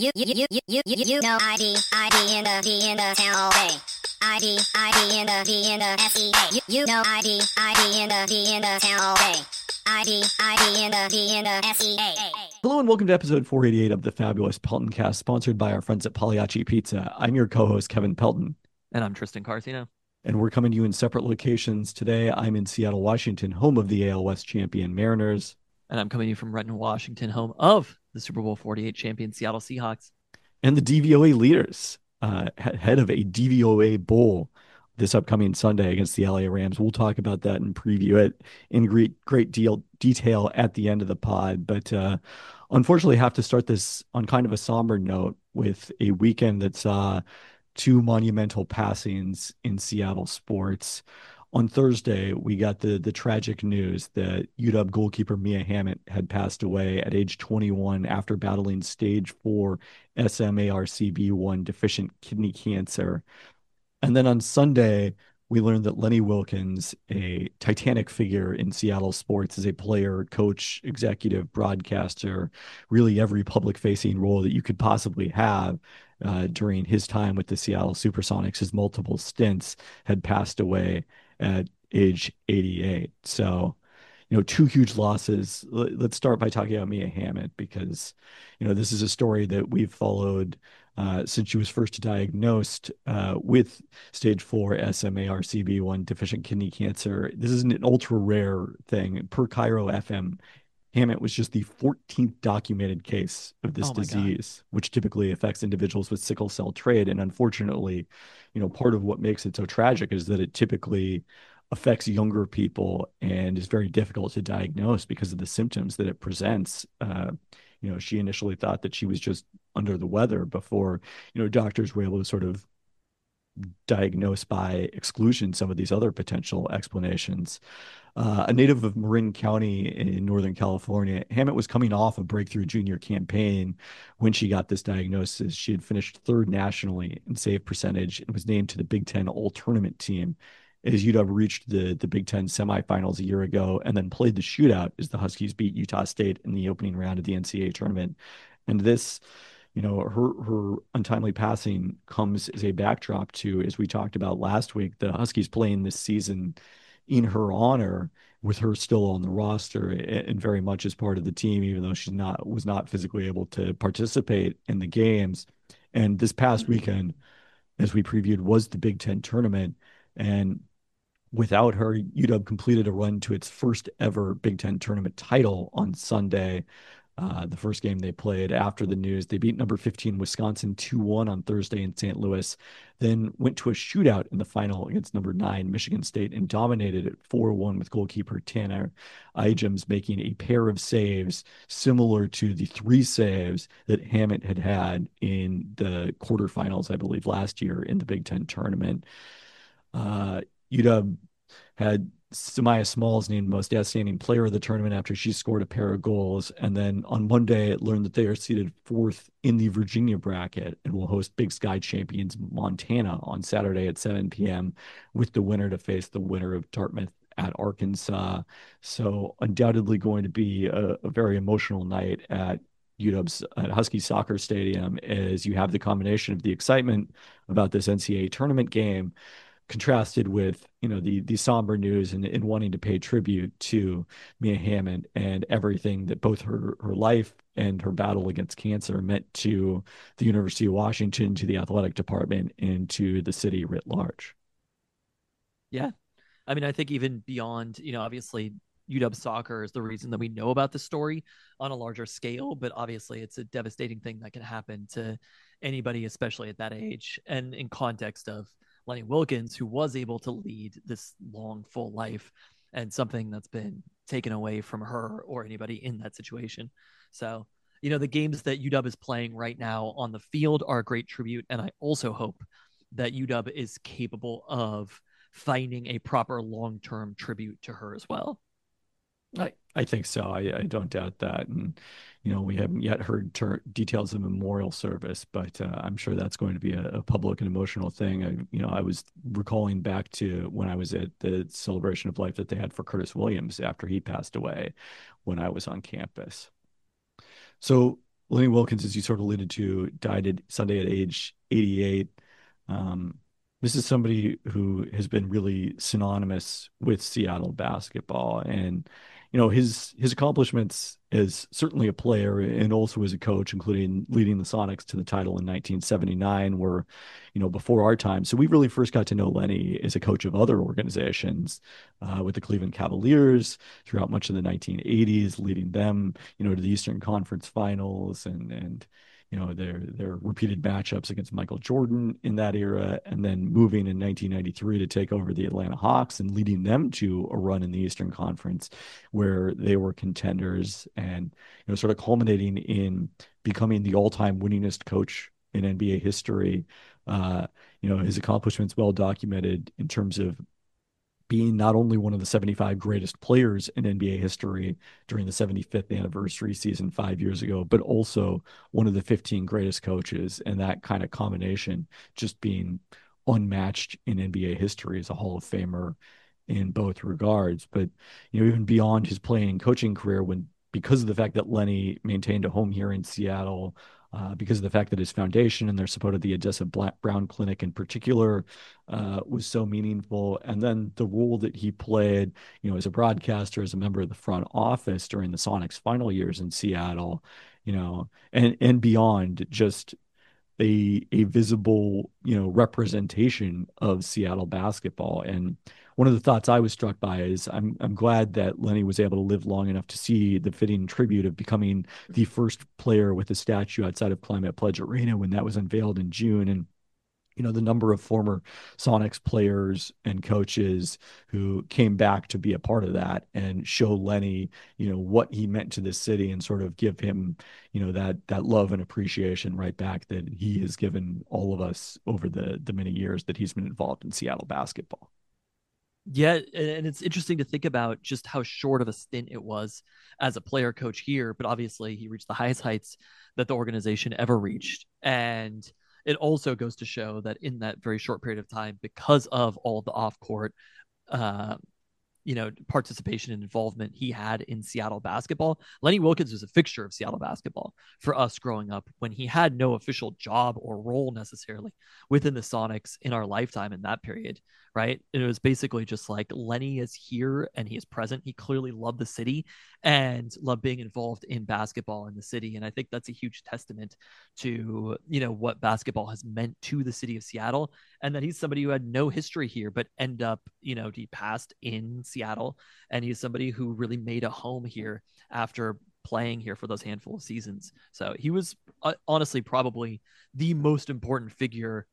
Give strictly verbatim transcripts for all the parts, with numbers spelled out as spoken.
You you you you you you you know I be I be in the be in the town all day. I be I be in the be in the S E A. You, you know I be I be in the be in the town all day. I be I be in the be in the S E A. Hello and welcome to episode four eighty-eight of the Fabulous Pelton Cast, sponsored by our friends at Pagliacci Pizza. I'm your co-host, Kevin Pelton, And I'm Tristan Carcino. and we're coming to you in separate locations today. I'm in Seattle, Washington, home of the A L West champion Mariners. And I'm coming to you from Renton, Washington, home of the Super Bowl forty-eight champion Seattle Seahawks. And the D V O A leaders, uh, head of a D V O A Bowl this upcoming Sunday against the L A Rams. We'll talk about that and preview it in great, great deal detail at the end of the pod. But uh, unfortunately, have to start this on kind of a somber note with a weekend that saw two monumental passings in Seattle sports. On Thursday, we got the the tragic news that U W goalkeeper Mia Hammett had passed away at age twenty-one after battling stage four S M A R C B one deficient kidney cancer. And then on Sunday, we learned that Lenny Wilkens, a titanic figure in Seattle sports, is a player, coach, executive, broadcaster, really every public-facing role that you could possibly have uh, during his time with the Seattle Supersonics. His multiple stints had passed away at age eighty-eight. So, you know, two huge losses. Let's start by talking about Mia Hammett because, you know, this is a story that we've followed uh, since she was first diagnosed uh, with stage four S M A R C B one deficient kidney cancer. This is an ultra rare thing. Per Cairo F M, Hammett was just the fourteenth documented case of this Oh my God. disease, which typically affects individuals with sickle cell trait. And unfortunately, you know, part of what makes it so tragic is that it typically affects younger people and is very difficult to diagnose because of the symptoms that it presents. Uh, you know, she initially thought that she was just under the weather before, you know, doctors were able to sort of diagnose by exclusion some of these other potential explanations. Uh, a native of Marin County in Northern California, Hammett was coming off a breakthrough junior campaign when she got this diagnosis. She had finished third nationally in save percentage and was named to the Big Ten All-Tournament team as U W reached the, the Big Ten semifinals a year ago and then played the shootout as the Huskies beat Utah State in the opening round of the N C double A tournament. And this, you know, her her untimely passing comes as a backdrop to, as we talked about last week, the Huskies playing this season in her honor, with her still on the roster and very much as part of the team, even though she's not was not physically able to participate in the games. And this past weekend, as we previewed, was the Big Ten tournament. And without her, U W completed a run to its first ever Big Ten tournament title on Sunday. Uh, the first game they played after the news, they beat number fifteen Wisconsin two one on Thursday in Saint Louis, then went to a shootout in the final against number nine Michigan State and dominated it four one with goalkeeper Tanner Ijems making a pair of saves similar to the three saves that Hammett had had in the quarterfinals, I believe, last year in the Big Ten tournament. Uh, U W had Samaya Smalls named most outstanding player of the tournament after she scored a pair of goals. And then on Monday, it learned that they are seated fourth in the Virginia bracket and will host Big Sky champions Montana on Saturday at seven p.m. with the winner to face the winner of Dartmouth at Arkansas. So undoubtedly going to be a, a very emotional night at U W's at Husky Soccer Stadium, as you have the combination of the excitement about this N C double A tournament game contrasted with, you know, the the somber news and, and wanting to pay tribute to Mia Hammett and everything that both her her life and her battle against cancer meant to the University of Washington, to the athletic department, and to the city writ large. Yeah. I mean, I think even beyond, you know, obviously U W soccer is the reason that we know about the story on a larger scale, but obviously it's a devastating thing that can happen to anybody, especially at that age. And in context of Lenny Wilkens, who was able to lead this long, full life, and something that's been taken away from her or anybody in that situation. So, you know, the games that U W is playing right now on the field are a great tribute. And I also hope that U W is capable of finding a proper long-term tribute to her as well. I, I think so. I, I don't doubt that. And, you know, we haven't yet heard ter- details of memorial service, but uh, I'm sure that's going to be a, a public and emotional thing. I, you know, I was recalling back to when I was at the celebration of life that they had for Curtis Williams after he passed away when I was on campus. So Lenny Wilkens, as you sort of alluded to, died at Sunday at age eighty-eight. Um, this is somebody who has been really synonymous with Seattle basketball, and you know his his accomplishments as certainly a player and also as a coach, including leading the Sonics to the title in nineteen seventy-nine, were you know before our time. So we really first got to know Lenny as a coach of other organizations, uh, with the Cleveland Cavaliers throughout much of the nineteen eighties, leading them you know to the Eastern Conference Finals and and you know, their their repeated matchups against Michael Jordan in that era, and then moving in nineteen ninety-three to take over the Atlanta Hawks and leading them to a run in the Eastern Conference where they were contenders, and you know, sort of culminating in becoming the all-time winningest coach in N B A history. Uh, you know, his accomplishments well documented in terms of being not only one of the seventy-five greatest players in N B A history during the seventy-fifth anniversary season five years ago, but also one of the fifteen greatest coaches. And that kind of combination just being unmatched in N B A history as a Hall of Famer in both regards. But, you know, even beyond his playing and coaching career, when because of the fact that Lenny maintained a home here in Seattle, uh, because of the fact that his foundation and their support of the Odessa Black Brown Clinic in particular uh, was so meaningful. And then the role that he played, you know, as a broadcaster, as a member of the front office during the Sonics' final years in Seattle, you know, and and beyond, just a a visible, you know, representation of Seattle basketball. And one of the thoughts I was struck by is I'm I'm glad that Lenny was able to live long enough to see the fitting tribute of becoming the first player with a statue outside of Climate Pledge Arena when that was unveiled in June. And you know, the number of former Sonics players and coaches who came back to be a part of that and show Lenny, you know, what he meant to this city and sort of give him, you know, that that love and appreciation right back that he has given all of us over the the many years that he's been involved in Seattle basketball. Yeah, and it's interesting to think about just how short of a stint it was as a player coach here, but obviously he reached the highest heights that the organization ever reached. And it also goes to show that in that very short period of time, because of all the off court, uh, you know, participation and involvement he had in Seattle basketball, Lenny Wilkens was a fixture of Seattle basketball for us growing up when he had no official job or role necessarily within the Sonics in our lifetime in that period, right? And it was basically just like Lenny is here and he is present. He clearly loved the city and loved being involved in basketball in the city. And I think that's a huge testament to, you know, what basketball has meant to the city of Seattle, and that he's somebody who had no history here, but end up, you know, he passed in Seattle, and he's somebody who really made a home here after playing here for those handful of seasons. So he was uh, honestly probably the most important figure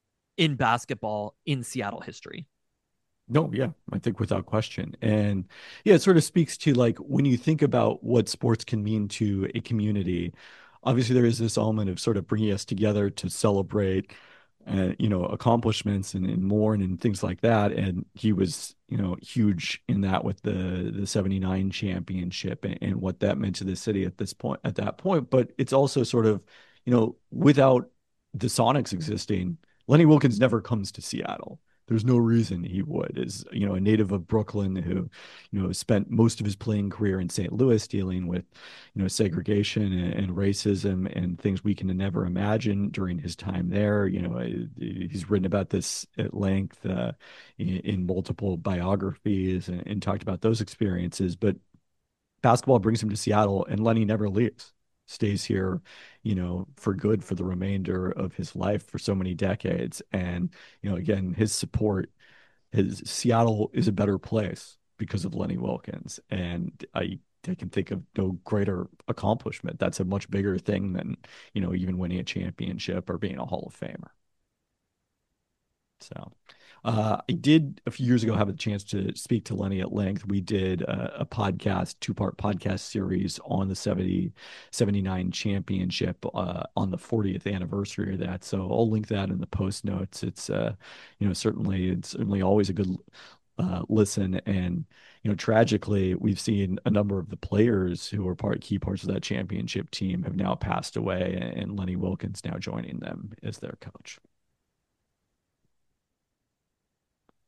in basketball in Seattle history. No, yeah, I think without question. And yeah, it sort of speaks to like when you think about what sports can mean to a community, obviously there is this element of sort of bringing us together to celebrate uh, you know, accomplishments and, and mourn and things like that. And he was, you know, huge in that with the the seventy-nine championship and, and what that meant to the city at this point, at that point. But it's also sort of, you know, without the Sonics existing, Lenny Wilkens never comes to Seattle. There's no reason he would. As you know, a native of Brooklyn who, you know, spent most of his playing career in Saint Louis dealing with, you know, segregation and, and racism and things we can never imagine during his time there. You know, he's written about this at length uh, in, in multiple biographies and, and talked about those experiences. But basketball brings him to Seattle, and Lenny never leaves. Stays here, you know, for good for the remainder of his life for so many decades. And, you know, again, his support, his Seattle is a better place because of Lenny Wilkens. And I, I can think of no greater accomplishment. That's a much bigger thing than, you know, even winning a championship or being a Hall of Famer. So uh, I did a few years ago have a chance to speak to Lenny at length. We did a, a podcast, two-part podcast series on the seventy, seventy-nine championship uh, on the fortieth anniversary of that. So I'll link that in the post notes. It's, uh, you know, certainly, it's certainly always a good uh, listen. And, you know, tragically, we've seen a number of the players who were part key parts of that championship team have now passed away, and Lenny Wilkens now joining them as their coach.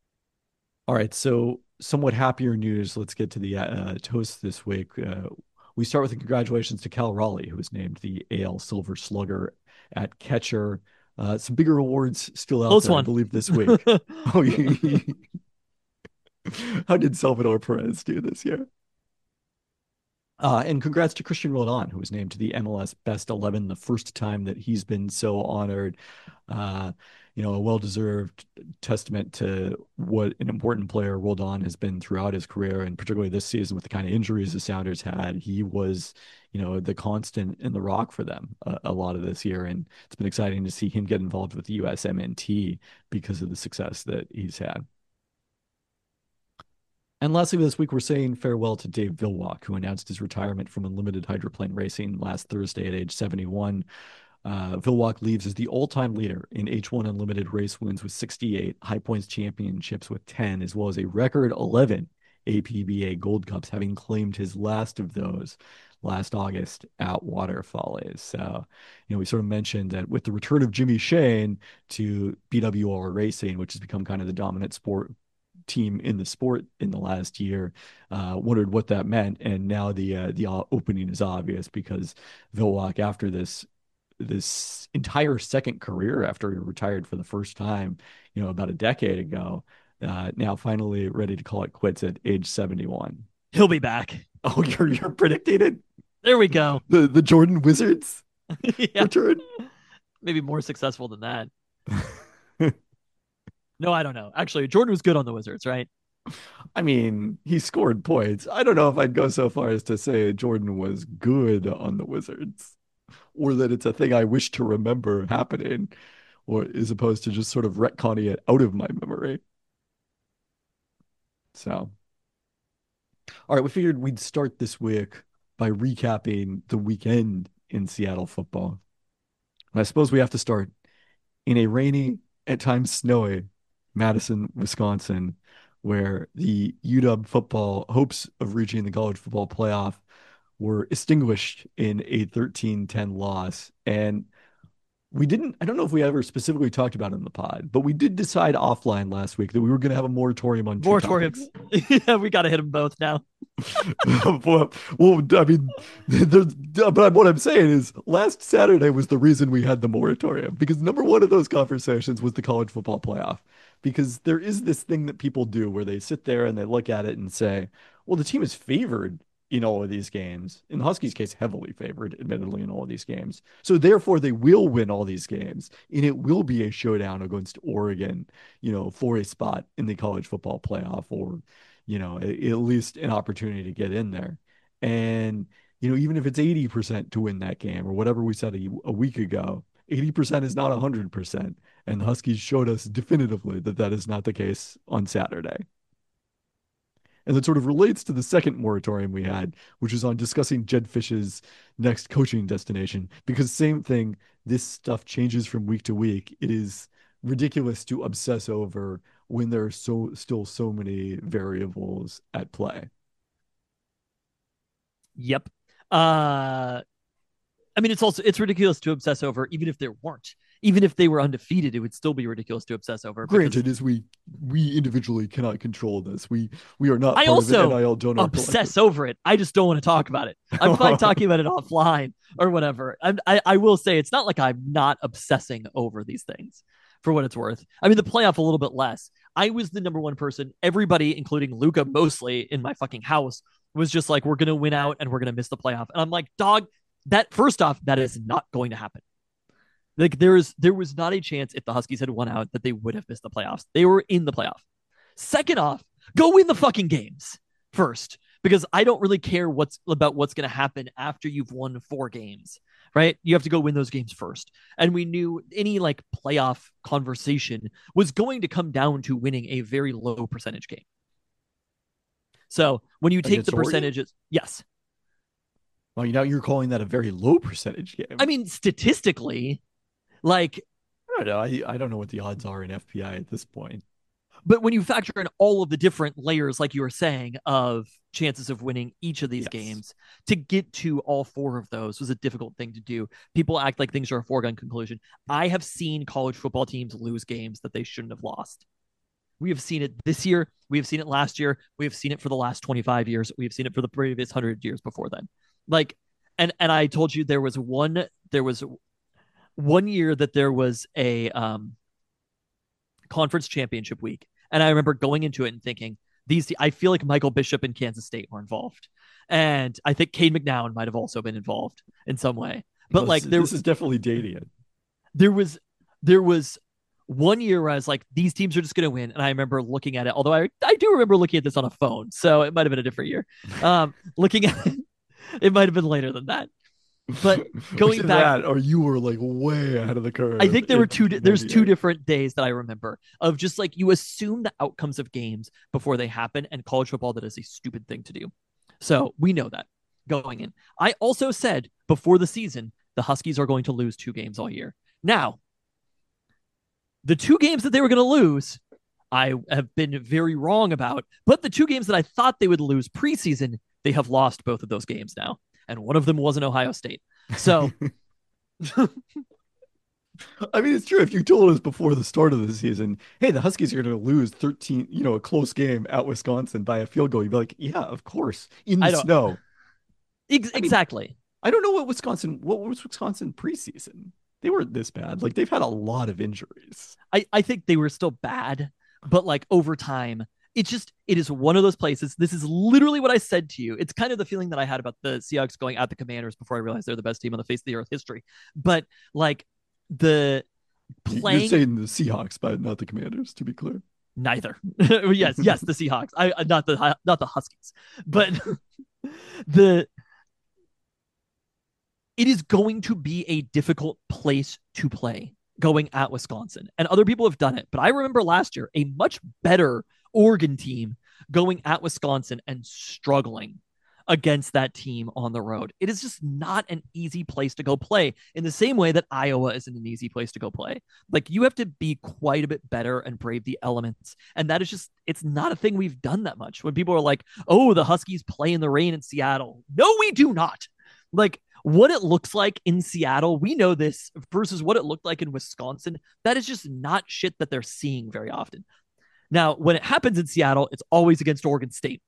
All right, so somewhat happier news. Let's get to the uh, toast this week. Uh, We start with a congratulations to Cal Raleigh, who was named the A L Silver Slugger at catcher. Uh, some bigger awards still out Close there, I one. believe, this week. Oh, how did Salvador Perez do this year? Uh, and congrats to Christian Roldan, who was named to the M L S Best eleven, the first time that he's been so honored. Uh, you know, a well-deserved testament to what an important player Roldan has been throughout his career, and particularly this season with the kind of injuries the Sounders had. He was, you know, the constant in the rock for them a, a lot of this year, and it's been exciting to see him get involved with the U S M N T because of the success that he's had. And lastly, this week, we're saying farewell to Dave Villwock, who announced his retirement from Unlimited Hydroplane Racing last Thursday at age seventy-one. Uh, Villwock leaves as the all-time leader in H one Unlimited race wins with sixty-eight, High Points Championships with ten, as well as a record eleven A P B A Gold Cups, having claimed his last of those last August at Water Follies. So, you know, we sort of mentioned that with the return of Jimmy Shane to B W R Racing, which has become kind of the dominant sport team in the sport in the last year, uh, wondered what that meant. And now the uh, the opening is obvious, because Villwock, after this this entire second career after he retired for the first time, you know, about a decade ago, uh, now finally ready to call it quits at age seventy-one. He'll be back. Oh, you're you're predicting it? There we go. The the Jordan Wizards Yeah. return? Maybe more successful than that. No, I don't know. Actually, Jordan was good on the Wizards, right? I mean, he scored points. I don't know if I'd go so far as to say Jordan was good on the Wizards, or that it's a thing I wish to remember happening, or as opposed to just sort of retconning it out of my memory. So, all right, we figured we'd start this week by recapping the weekend in Seattle football. And I suppose we have to start in a rainy, at times snowy, Madison, Wisconsin, where the U W football hopes of reaching the college football playoff were extinguished in a thirteen ten loss. And we didn't, I don't know if we ever specifically talked about it in the pod, but we did decide offline last week that we were going to have a moratorium on two Moratoriums. Yeah, we got to hit them both now. well, well, I mean, there's, but what I'm saying is last Saturday was the reason we had the moratorium, because number one of those conversations was the college football playoff. Because there is this thing that people do where they sit there and they look at it and say, well, the team is favored in all of these games. In the Huskies' case, heavily favored, admittedly, in all of these games. So therefore, they will win all these games, and it will be a showdown against Oregon, you know, for a spot in the college football playoff, or, you know, at least an opportunity to get in there. And, you know, even if it's eighty percent to win that game, or whatever we said a, a week ago, eighty percent is not one hundred percent. And the Huskies showed us definitively that that is not the case on Saturday. And that sort of relates to the second moratorium we had, which is on discussing Jedd Fisch's next coaching destination. Because same thing, this stuff changes from week to week. It is ridiculous to obsess over when there are so still so many variables at play. Yep. Uh, I mean, it's also, it's ridiculous to obsess over, even if there weren't. Even if they were undefeated, it would still be ridiculous to obsess over. Granted, because... as we we individually cannot control this. We we are not I part also of an N I L donor obsess collective. over it. I just don't want to talk about it. I'm fine talking about it offline or whatever. I'm, I I will say it's not like I'm not obsessing over these things, for what it's worth. I mean, the playoff a little bit less. I was the number one person. Everybody, including Luca, mostly in my fucking house, was just like, we're gonna win out and we're gonna miss the playoff. And I'm like, dog, that first off, that is not going to happen. Like there is, there was not a chance if the Huskies had won out that they would have missed the playoffs. They were in the playoff. Second off, go win the fucking games first, because I don't really care what's about what's going to happen after you've won four games, right? You have to go win those games first. And we knew any like playoff conversation was going to come down to winning a very low percentage game. So when you take Against the Oregon? percentages, yes. Well, you know, you're calling that a very low percentage game. I mean, statistically, like, I don't know. I, I don't know what the odds are in F P I at this point. But when you factor in all of the different layers, like you were saying, of chances of winning each of these Yes. games, to get to all four of those was a difficult thing to do. People act like things are a foregone conclusion. I have seen college football teams lose games that they shouldn't have lost. We have seen it this year. We have seen it last year. We have seen it for the last twenty-five years. We have seen it for the previous one hundred years before then. Like, and and I told you there was one there was one year that there was a um conference championship week, and I remember going into it and thinking these. I feel like Michael Bishop and Kansas State were involved, and I think Cade McNown might have also been involved in some way. But Well, like this, there, this is definitely dating it. there was there was one year where I was like, these teams are just going to win. And I remember looking at it, although I, I do remember looking at this on a phone. So it might have been a different year. Um, looking at it, it might have been later than that. But going Either back, that, or you were like way ahead of the curve. I think there in were two, there's two ninety-eight. different days that I remember of just like you assume the outcomes of games before they happen. And college football, that is a stupid thing to do. So we know that going in. I also said before the season, the Huskies are going to lose two games all year. Now, the two games that they were going to lose, I have been very wrong about. But the two games that I thought they would lose preseason, they have lost both of those games now. And one of them was in Ohio State. So, I mean, it's true. If you told us before the start of the season, hey, the Huskies are going to lose thirteen, you know, a close game at Wisconsin by a field goal, you'd be like, yeah, of course, in I the don't- snow. ex- I mean, exactly. I don't know what Wisconsin, what was Wisconsin preseason? They weren't this bad. Like they've had a lot of injuries. I, I think they were still bad, but like over time, it's just, it is one of those places. This is literally what I said to you. It's kind of the feeling that I had about the Seahawks going at the Commanders before I realized they're the best team on the face of the earth history. But like the playing. You're saying the Seahawks, but not the Commanders, to be clear. Neither. yes, yes, the Seahawks. I not the not the Huskies, but the it is going to be a difficult place to play going at Wisconsin. And other people have done it. But I remember last year a much better Oregon team going at Wisconsin and struggling against that team on the road. It is just not an easy place to go play in the same way that Iowa isn't an easy place to go play. Like you have to be quite a bit better and brave the elements. And that is just, it's not a thing we've done that much. When people are like, oh, the Huskies play in the rain in Seattle. No, we do not. Like what it looks like in Seattle, we know this versus what it looked like in Wisconsin. That is just not shit that they're seeing very often. Now, when it happens in Seattle, it's always against Oregon State.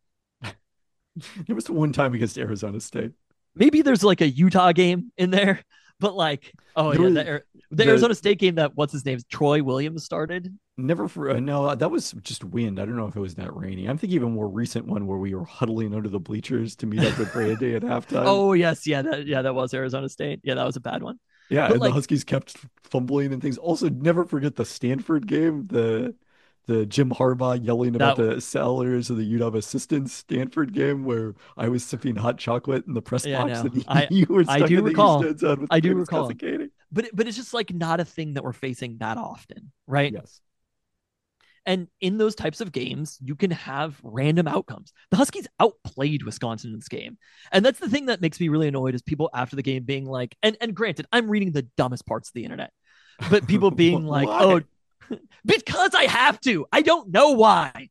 It was one time against Arizona State. Maybe there's like a Utah game in there, but like, oh There yeah, was- the, the, the- Arizona State game that what's his name, Troy Williams started. Never for uh, no, that was just wind. I don't know if it was that rainy. I'm thinking of a more recent one where we were huddling under the bleachers to meet up with Brandy at halftime. Oh yes, yeah, that yeah, that was Arizona State. Yeah, that was a bad one. yeah, but and like- the Huskies kept fumbling and things. Also, never forget the Stanford game, the the Jim Harbaugh yelling about That- the sellers of the U W assistants Stanford game where I was sipping hot chocolate in the press Yeah, I box know. and I- you were I stuck do in the recall. East End zone with I do Travis recall. Kelce. But it, but it's just like not a thing that we're facing that often, right? Yes. And in those types of games, you can have random outcomes. The Huskies outplayed Wisconsin in this game. And that's the thing that makes me really annoyed is people after the game being like, and, and granted, I'm reading the dumbest parts of the internet, but people being like, Why? oh, because I have to. I don't know why.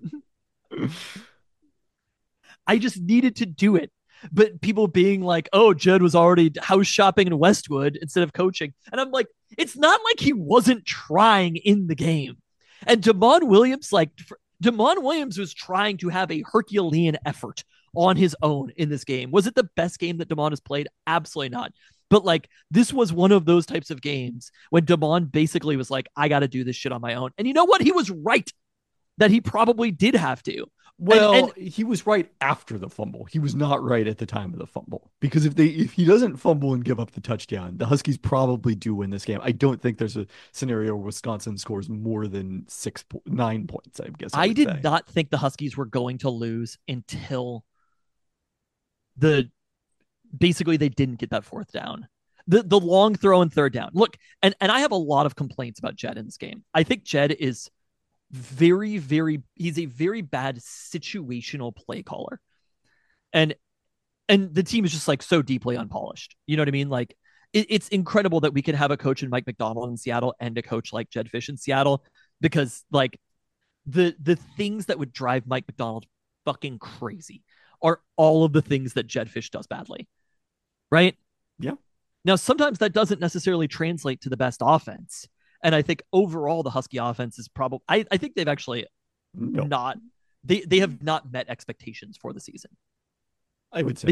I just needed to do it. But people being like, oh, Judd was already house shopping in Westwood instead of coaching. And I'm like, it's not like he wasn't trying in the game. And Damon Williams, like, Damon Williams was trying to have a Herculean effort on his own in this game. Was it the best game that Damon has played? Absolutely not. But like, this was one of those types of games when Damon basically was like, I got to do this shit on my own. And you know what? He was right that he probably did have to. Well, and, he was right after the fumble. He was not right at the time of the fumble because if they if he doesn't fumble and give up the touchdown, the Huskies probably do win this game. I don't think there's a scenario where Wisconsin scores more than six po- nine points. I guess I, I would did say. not think the Huskies were going to lose until the basically they didn't get that fourth down. The the long throw and third down. Look, and, and I have a lot of complaints about Jed in this game. I think Jed is very, very he's a very bad situational play caller. And and the team is just like so deeply unpolished. You know what I mean? Like it, it's incredible that we can have a coach in Mike McDonald in Seattle and a coach like Jed Fish in Seattle because like the the things that would drive Mike McDonald fucking crazy are all of the things that Jed Fish does badly. Right? Yeah. Now, sometimes that doesn't necessarily translate to the best offense. And I think overall the Husky offense is probably I, I think they've actually No, not they they have not met expectations for the season. I would say The, that.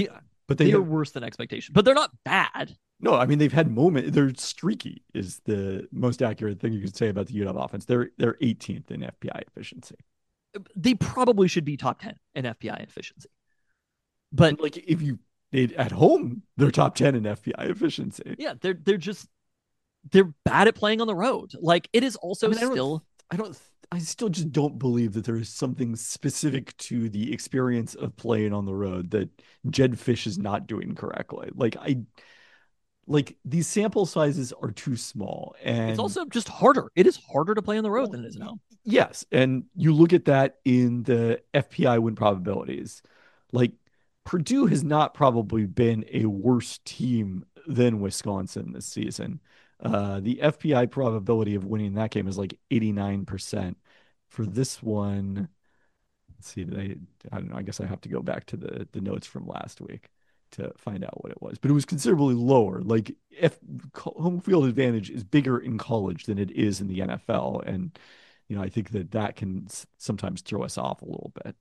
but they, they they are have, worse than expectation, but they're not bad. no, I mean they've had moment. They're streaky is the most accurate thing you could say about the U W offense. They're they're eighteenth in F P I efficiency. They probably should be top ten in F P I efficiency. But like if you they, at home, they're top ten in F P I efficiency. Yeah, they're they're just they're bad at playing on the road. Like it is also I mean, still I don't, I don't I still just don't believe that there is something specific to the experience of playing on the road that Jedd Fisch is not doing correctly. Like I like these sample sizes are too small, and it's also just harder. It is harder to play on the road well, than it is at home. Yes, and you look at that in the F P I win probabilities. Like Purdue has not probably been a worse team than Wisconsin this season. Uh, the F P I probability of winning that game is like eighty-nine percent. For this one, let's see, they, I don't know, I guess I have to go back to the, the notes from last week to find out what it was, but it was considerably lower. Like if home field advantage is bigger in college than it is in the N F L. And, you know, I think that that can sometimes throw us off a little bit.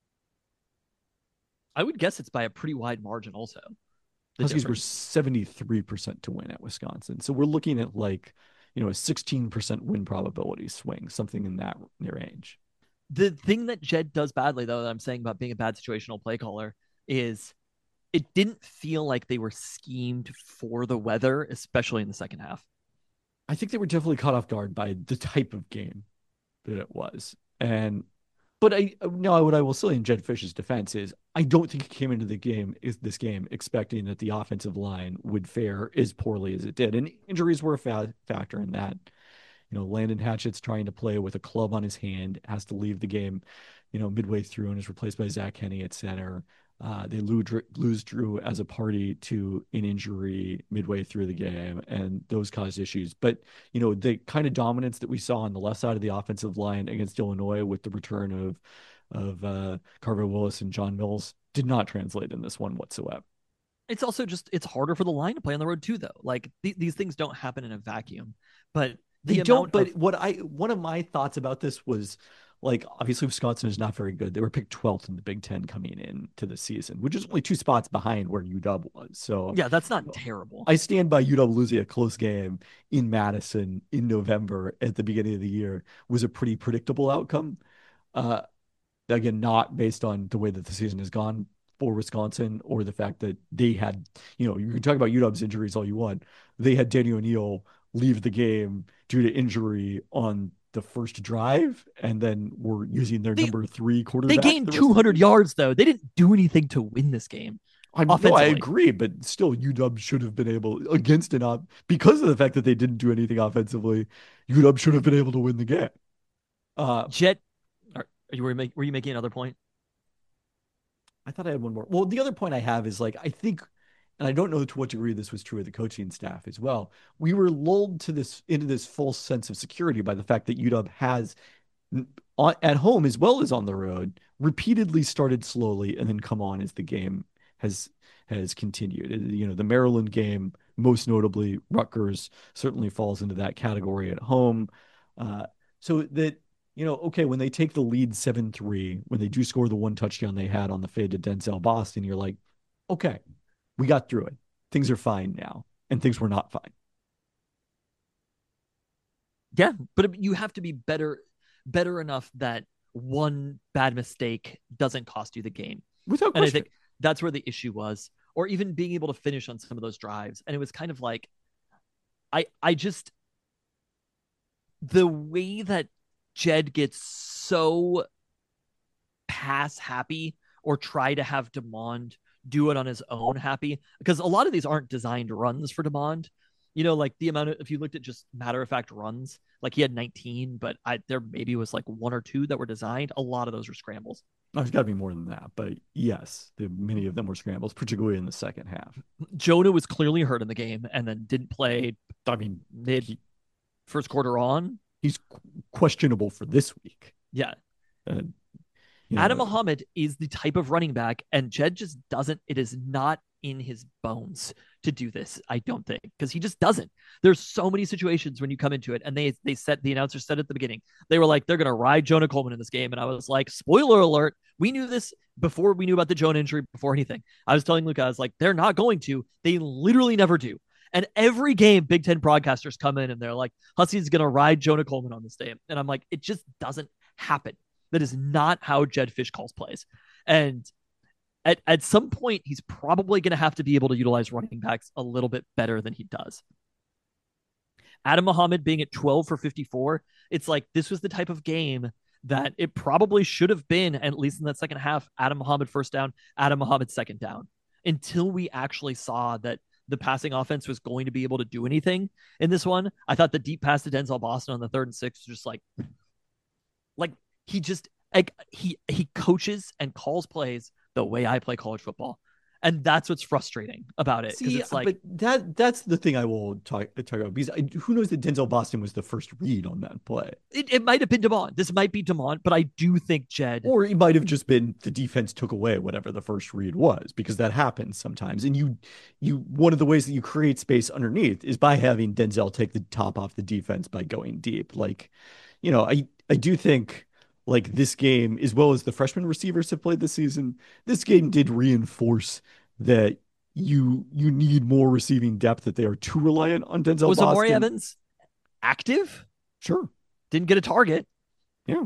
I would guess it's by a pretty wide margin also. Huskies were seventy-three percent to win at Wisconsin. So we're looking at like, you know, a sixteen percent win probability swing, something in that range. The thing that Jedd does badly, though, that I'm saying about being a bad situational play caller is it didn't feel like they were schemed for the weather, especially in the second half. I think they were definitely caught off guard by the type of game that it was. And But I no, what I will say in Jedd Fisch's defense is I don't think he came into the game is this game expecting that the offensive line would fare as poorly as it did, and injuries were a fa- factor in that. You know, Landon Hatchett's trying to play with a club on his hand, has to leave the game, you know, midway through, and is replaced by Zach Henne at center. Uh, they lose, lose Drew as a party to an injury midway through the game, and those caused issues. But, you know, the kind of dominance that we saw on the left side of the offensive line against Illinois with the return of of uh, Carver Willis and John Mills did not translate in this one whatsoever. It's also just, it's harder for the line to play on the road too, though. Like th- these things don't happen in a vacuum, but they don't. But of... what I, one of my thoughts about this was, like, obviously Wisconsin is not very good. They were picked twelfth in the Big Ten coming into the season, which is only two spots behind where U W was. So yeah, that's not terrible. I stand by U W losing a close game in Madison in November at the beginning of the year was a pretty predictable outcome. Uh, again, not based on the way that the season has gone for Wisconsin or the fact that they had, you know, you can talk about U W's injuries all you want. They had Danny O'Neal leave the game due to injury on the first drive, and then we're using their they, number three quarterback. They gained the two hundred yards, though. They didn't do anything to win this game. I know, I agree, but still, U W should have been able, against an op, because of the fact that they didn't do anything offensively, U W should have been able to win the game. Uh, Jet, are, are you, were, you make, were you making another point? I thought I had one more. Well, the other point I have is, like, I think, and I don't know to what degree this was true of the coaching staff as well, we were lulled to this into this false sense of security by the fact that U W has, at home as well as on the road, repeatedly started slowly and then come on as the game has has continued. You know, the Maryland game, most notably, Rutgers certainly falls into that category at home. Uh, so that, you know, okay, when they take the lead seven three, when they do score the one touchdown they had on the fade to Denzel Boston, you're like, okay, we got through it. Things are fine now. And things were not fine. Yeah, but you have to be better better enough that one bad mistake doesn't cost you the game. Without question. And I think that's where the issue was. Or even being able to finish on some of those drives. And it was kind of like, I I just, the way that Jedd gets so pass happy or try to have DeMond do it on his own happy, because a lot of these aren't designed runs for DeMond. You know, like the amount of, if you looked at just matter of fact runs, like he had nineteen, but I there maybe was like one or two that were designed. A lot of those were scrambles. Oh, there's got to be more than that, but yes, the, many of them were scrambles, particularly in the second half. Jonah was clearly hurt in the game and then didn't play. I mean, mid he, first quarter on. He's questionable for this week. Yeah. Uh, You know, Adam Muhammad is the type of running back, and Jedd just doesn't, it is not in his bones to do this, I don't think, because he just doesn't. There's so many situations when you come into it, and they they said, the announcer said at the beginning, they were like, they're going to ride Jonah Coleman in this game, and I was like, spoiler alert, we knew this before we knew about the Jones injury, before anything, I was telling Luca, I was like, they're not going to. They literally never do. And every game, Big Ten broadcasters come in and they're like, Hussey's going to ride Jonah Coleman on this day. And I'm like, it just doesn't happen. That is not how Jedd Fisch calls plays. And at, at some point, he's probably going to have to be able to utilize running backs a little bit better than he does. Adam Muhammad being at twelve for fifty-four, it's like this was the type of game that it probably should have been, at least in that second half, Adam Muhammad first down, Adam Muhammad second down, until we actually saw that the passing offense was going to be able to do anything in this one. I thought the deep pass to Denzel Boston on the third and six was just like, like he just, like he, he coaches and calls plays the way I play college football. And that's what's frustrating about it. See, it's like, but that that's the thing I will talk, talk about, because I, who knows that Denzel Boston was the first read on that play. It, it might have been Demont. This might be Demont, but I do think Jedd. Or it might have just been the defense took away whatever the first read was, because that happens sometimes. And you, you one of the ways that you create space underneath is by having Denzel take the top off the defense by going deep. Like, you know, I, I do think like this game, as well as the freshman receivers have played this season, this game did reinforce that you you need more receiving depth, that they are too reliant on Denzel Was Boston. Amari Evans active? Sure. Didn't get a target. Yeah.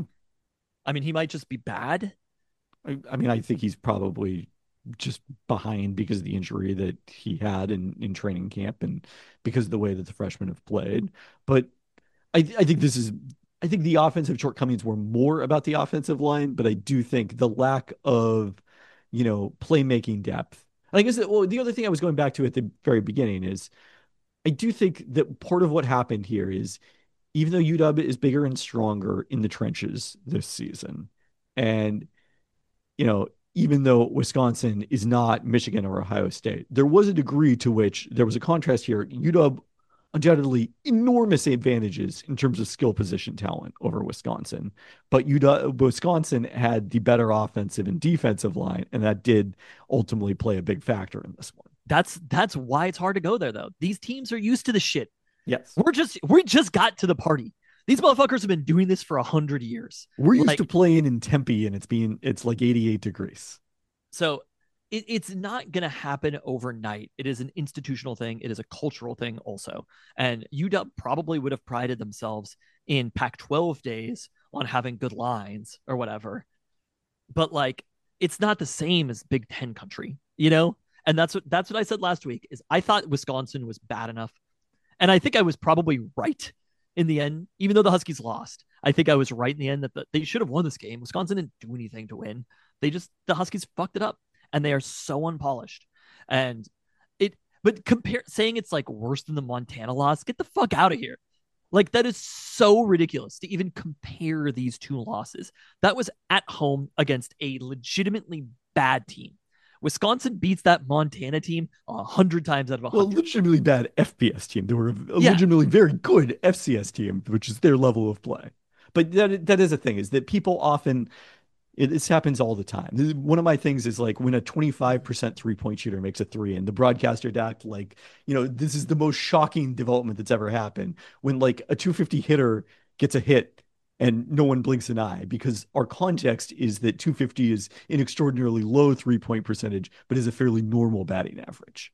I mean, he might just be bad. I, I mean, I think he's probably just behind because of the injury that he had in, in training camp and because of the way that the freshmen have played. But I, I think this is I think the offensive shortcomings were more about the offensive line, but I do think the lack of, you know, playmaking depth. I guess that, well, the other thing I was going back to at the very beginning is I do think that part of what happened here is, even though U W is bigger and stronger in the trenches this season, and, you know, even though Wisconsin is not Michigan or Ohio State, there was a degree to which there was a contrast here. U W undoubtedly enormous advantages in terms of skill position talent over Wisconsin, but U W, Wisconsin had the better offensive and defensive line, and that did ultimately play a big factor in this one. That's that's why it's hard to go there, though. These teams are used to the shit. Yes, we're just we just got to the party. These motherfuckers have been doing this for a hundred years. We're used like, to playing in Tempe, and it's being it's like eighty-eight degrees. So it, it's not going to happen overnight. It is an institutional thing. It is a cultural thing also. And U W probably would have prided themselves in Pac twelve days on having good lines or whatever. But like, it's not the same as Big Ten country, you know? And that's what that's what I said last week is I thought Wisconsin was bad enough. And I think I was probably right in the end, even though the Huskies lost. I think I was right in the end that the, they should have won this game. Wisconsin didn't do anything to win. They just, the Huskies fucked it up. And they are so unpolished. And it, but compare saying it's like worse than the Montana loss, get the fuck out of here. Like, that is so ridiculous to even compare these two losses. That was at home against a legitimately bad team. Wisconsin beats that Montana team a hundred times out of a hundred. Well, legitimately bad F B S team. They were a yeah. legitimately very good F C S team, which is their level of play. But that that is a thing, is that people often, it, this happens all the time. One of my things is like when a twenty-five percent three-point shooter makes a three and the broadcaster act like, you know, this is the most shocking development that's ever happened. When like a two fifty hitter gets a hit and no one blinks an eye, because our context is that two fifty is an extraordinarily low three-point percentage, but is a fairly normal batting average.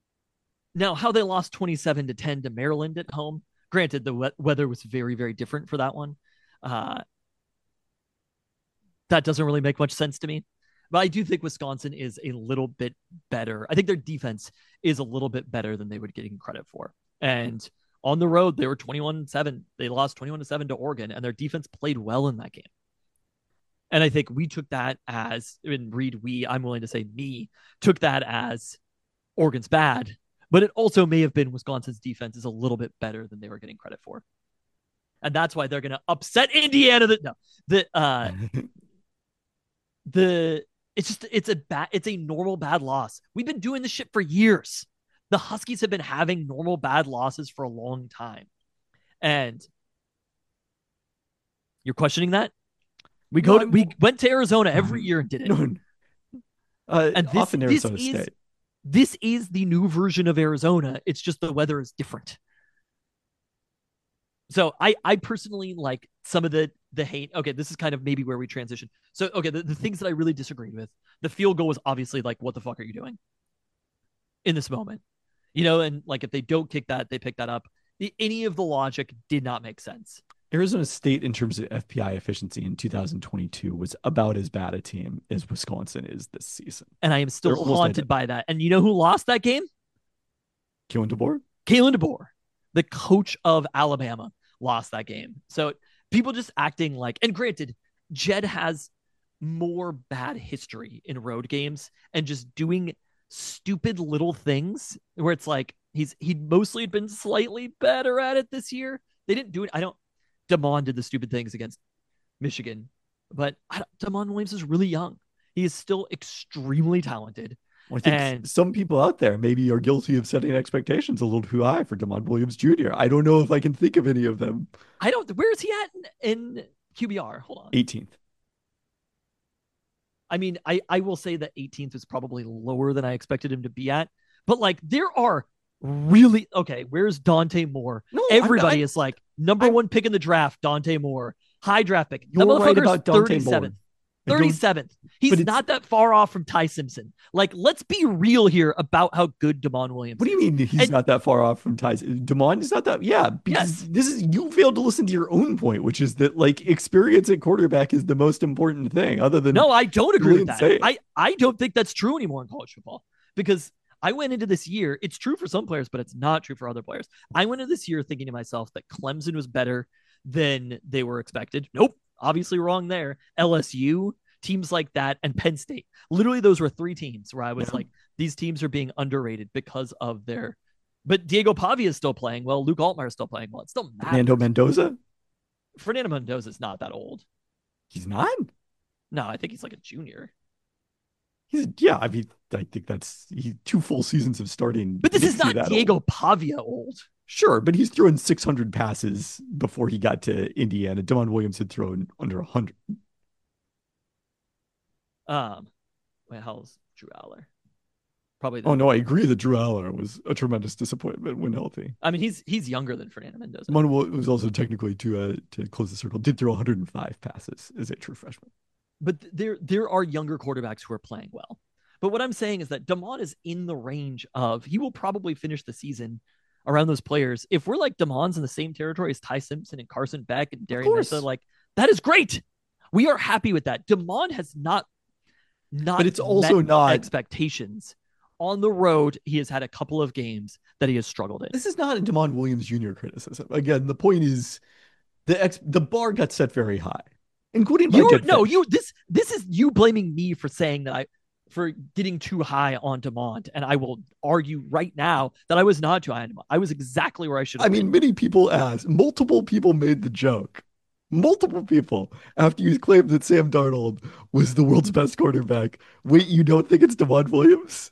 Now, how they lost twenty-seven to ten to Maryland at home, granted, the weather was very, very different for that one. Uh, that doesn't really make much sense to me. But I do think Wisconsin is a little bit better. I think their defense is a little bit better than they would get credit for. And on the road, they were twenty-one seven. They lost twenty-one to seven to Oregon, and their defense played well in that game. And I think we took that as, and read we, I'm willing to say me, took that as Oregon's bad. But it also may have been Wisconsin's defense is a little bit better than they were getting credit for. And that's why they're going to upset Indiana. That no, the, uh, the, it's just, it's a bad, it's a normal bad loss. We've been doing this shit for years. The Huskies have been having normal bad losses for a long time. And you're questioning that? We go no, to, we went to Arizona every year and did it. No, uh, and this, often Arizona this State. Is, this is the new version of Arizona. It's just the weather is different. So I, I personally like some of the the hate. Okay, this is kind of maybe where we transition. So, okay, the, the things that I really disagreed with, the field goal was obviously like, what the fuck are you doing in this moment? You know, and like if they don't kick that, they pick that up. The, any of the logic did not make sense. Arizona State, in terms of F P I efficiency in two thousand twenty-two, was about as bad a team as Wisconsin is this season. And I am still haunted by that. And you know who lost that game? Kalen DeBoer? Kalen DeBoer, the coach of Alabama, lost that game. So people just acting like, and granted, Jed has more bad history in road games and just doing stupid little things where it's like he's he mostly been slightly better at it this year. They didn't do it. I don't. Damon did the stupid things against Michigan, but I don't, Damon Williams is really young. He is still extremely talented. Well, I think and some people out there maybe are guilty of setting expectations a little too high for Damon Williams Junior I don't know if I can think of any of them. I don't. Where is he at in, in Q B R? Hold on. eighteenth. I mean, I, I will say that eighteenth is probably lower than I expected him to be at. But like, there are really okay. Where's Dante Moore? No, Everybody I, I, is like number I, one pick in the draft, Dante Moore, high draft pick. You're right about Dante Moore. thirty-seventh. He's not that far off from Ty Simpson. Like, let's be real here about how good Damon Williams is. What do you mean he's and, not that far off from Ty? Damon is not that. Yeah, because yes. this is you failed to listen to your own point, which is that like experience at quarterback is the most important thing. Other than no, I don't agree with that. Saying. I I don't think that's true anymore in college football because I went into this year. It's true for some players, but it's not true for other players. I went into this year thinking to myself that Clemson was better than they were expected. Nope, obviously wrong there. L S U. Teams like that, and Penn State. Literally, those were three teams where I was yeah. like, these teams are being underrated because of their. But Diego Pavia is still playing well. Luke Altmaier is still playing well. It still matters. Fernando Mendoza? Fernando Mendoza is not that old. He's not? No, I think he's like a junior. He's yeah, I mean, I think that's he, two full seasons of starting. But this is not Diego old. Pavia old. Sure, but he's thrown six hundred passes before he got to Indiana. Damon Williams had thrown under one hundred. Um, wait, how's Drew Aller? Probably. The, oh no, I agree that Drew Aller was a tremendous disappointment when healthy. I mean, he's he's younger than Fernando Mendoza. Damon was also technically to uh, to close the circle did throw one hundred five passes as a true freshman. But there there are younger quarterbacks who are playing well. But what I'm saying is that Damon is in the range of he will probably finish the season around those players. If we're like Damon's in the same territory as Ty Simpson and Carson Beck and Darian Mesa, like that is great. We are happy with that. Damon has not. Not but it's also not expectations on the road. He has had a couple of games that he has struggled in. This is not a Damon Williams Junior criticism. Again, the point is the ex, the bar got set very high, including by you. No, you. This this is you blaming me for saying that I for getting too high on Damon, and I will argue right now that I was not too high on Damon. I was exactly where I should have I mean, been. Many people asked. Multiple people made the joke. Multiple people after you claimed that Sam Darnold was the world's best quarterback. Wait, you don't think it's Damon Williams?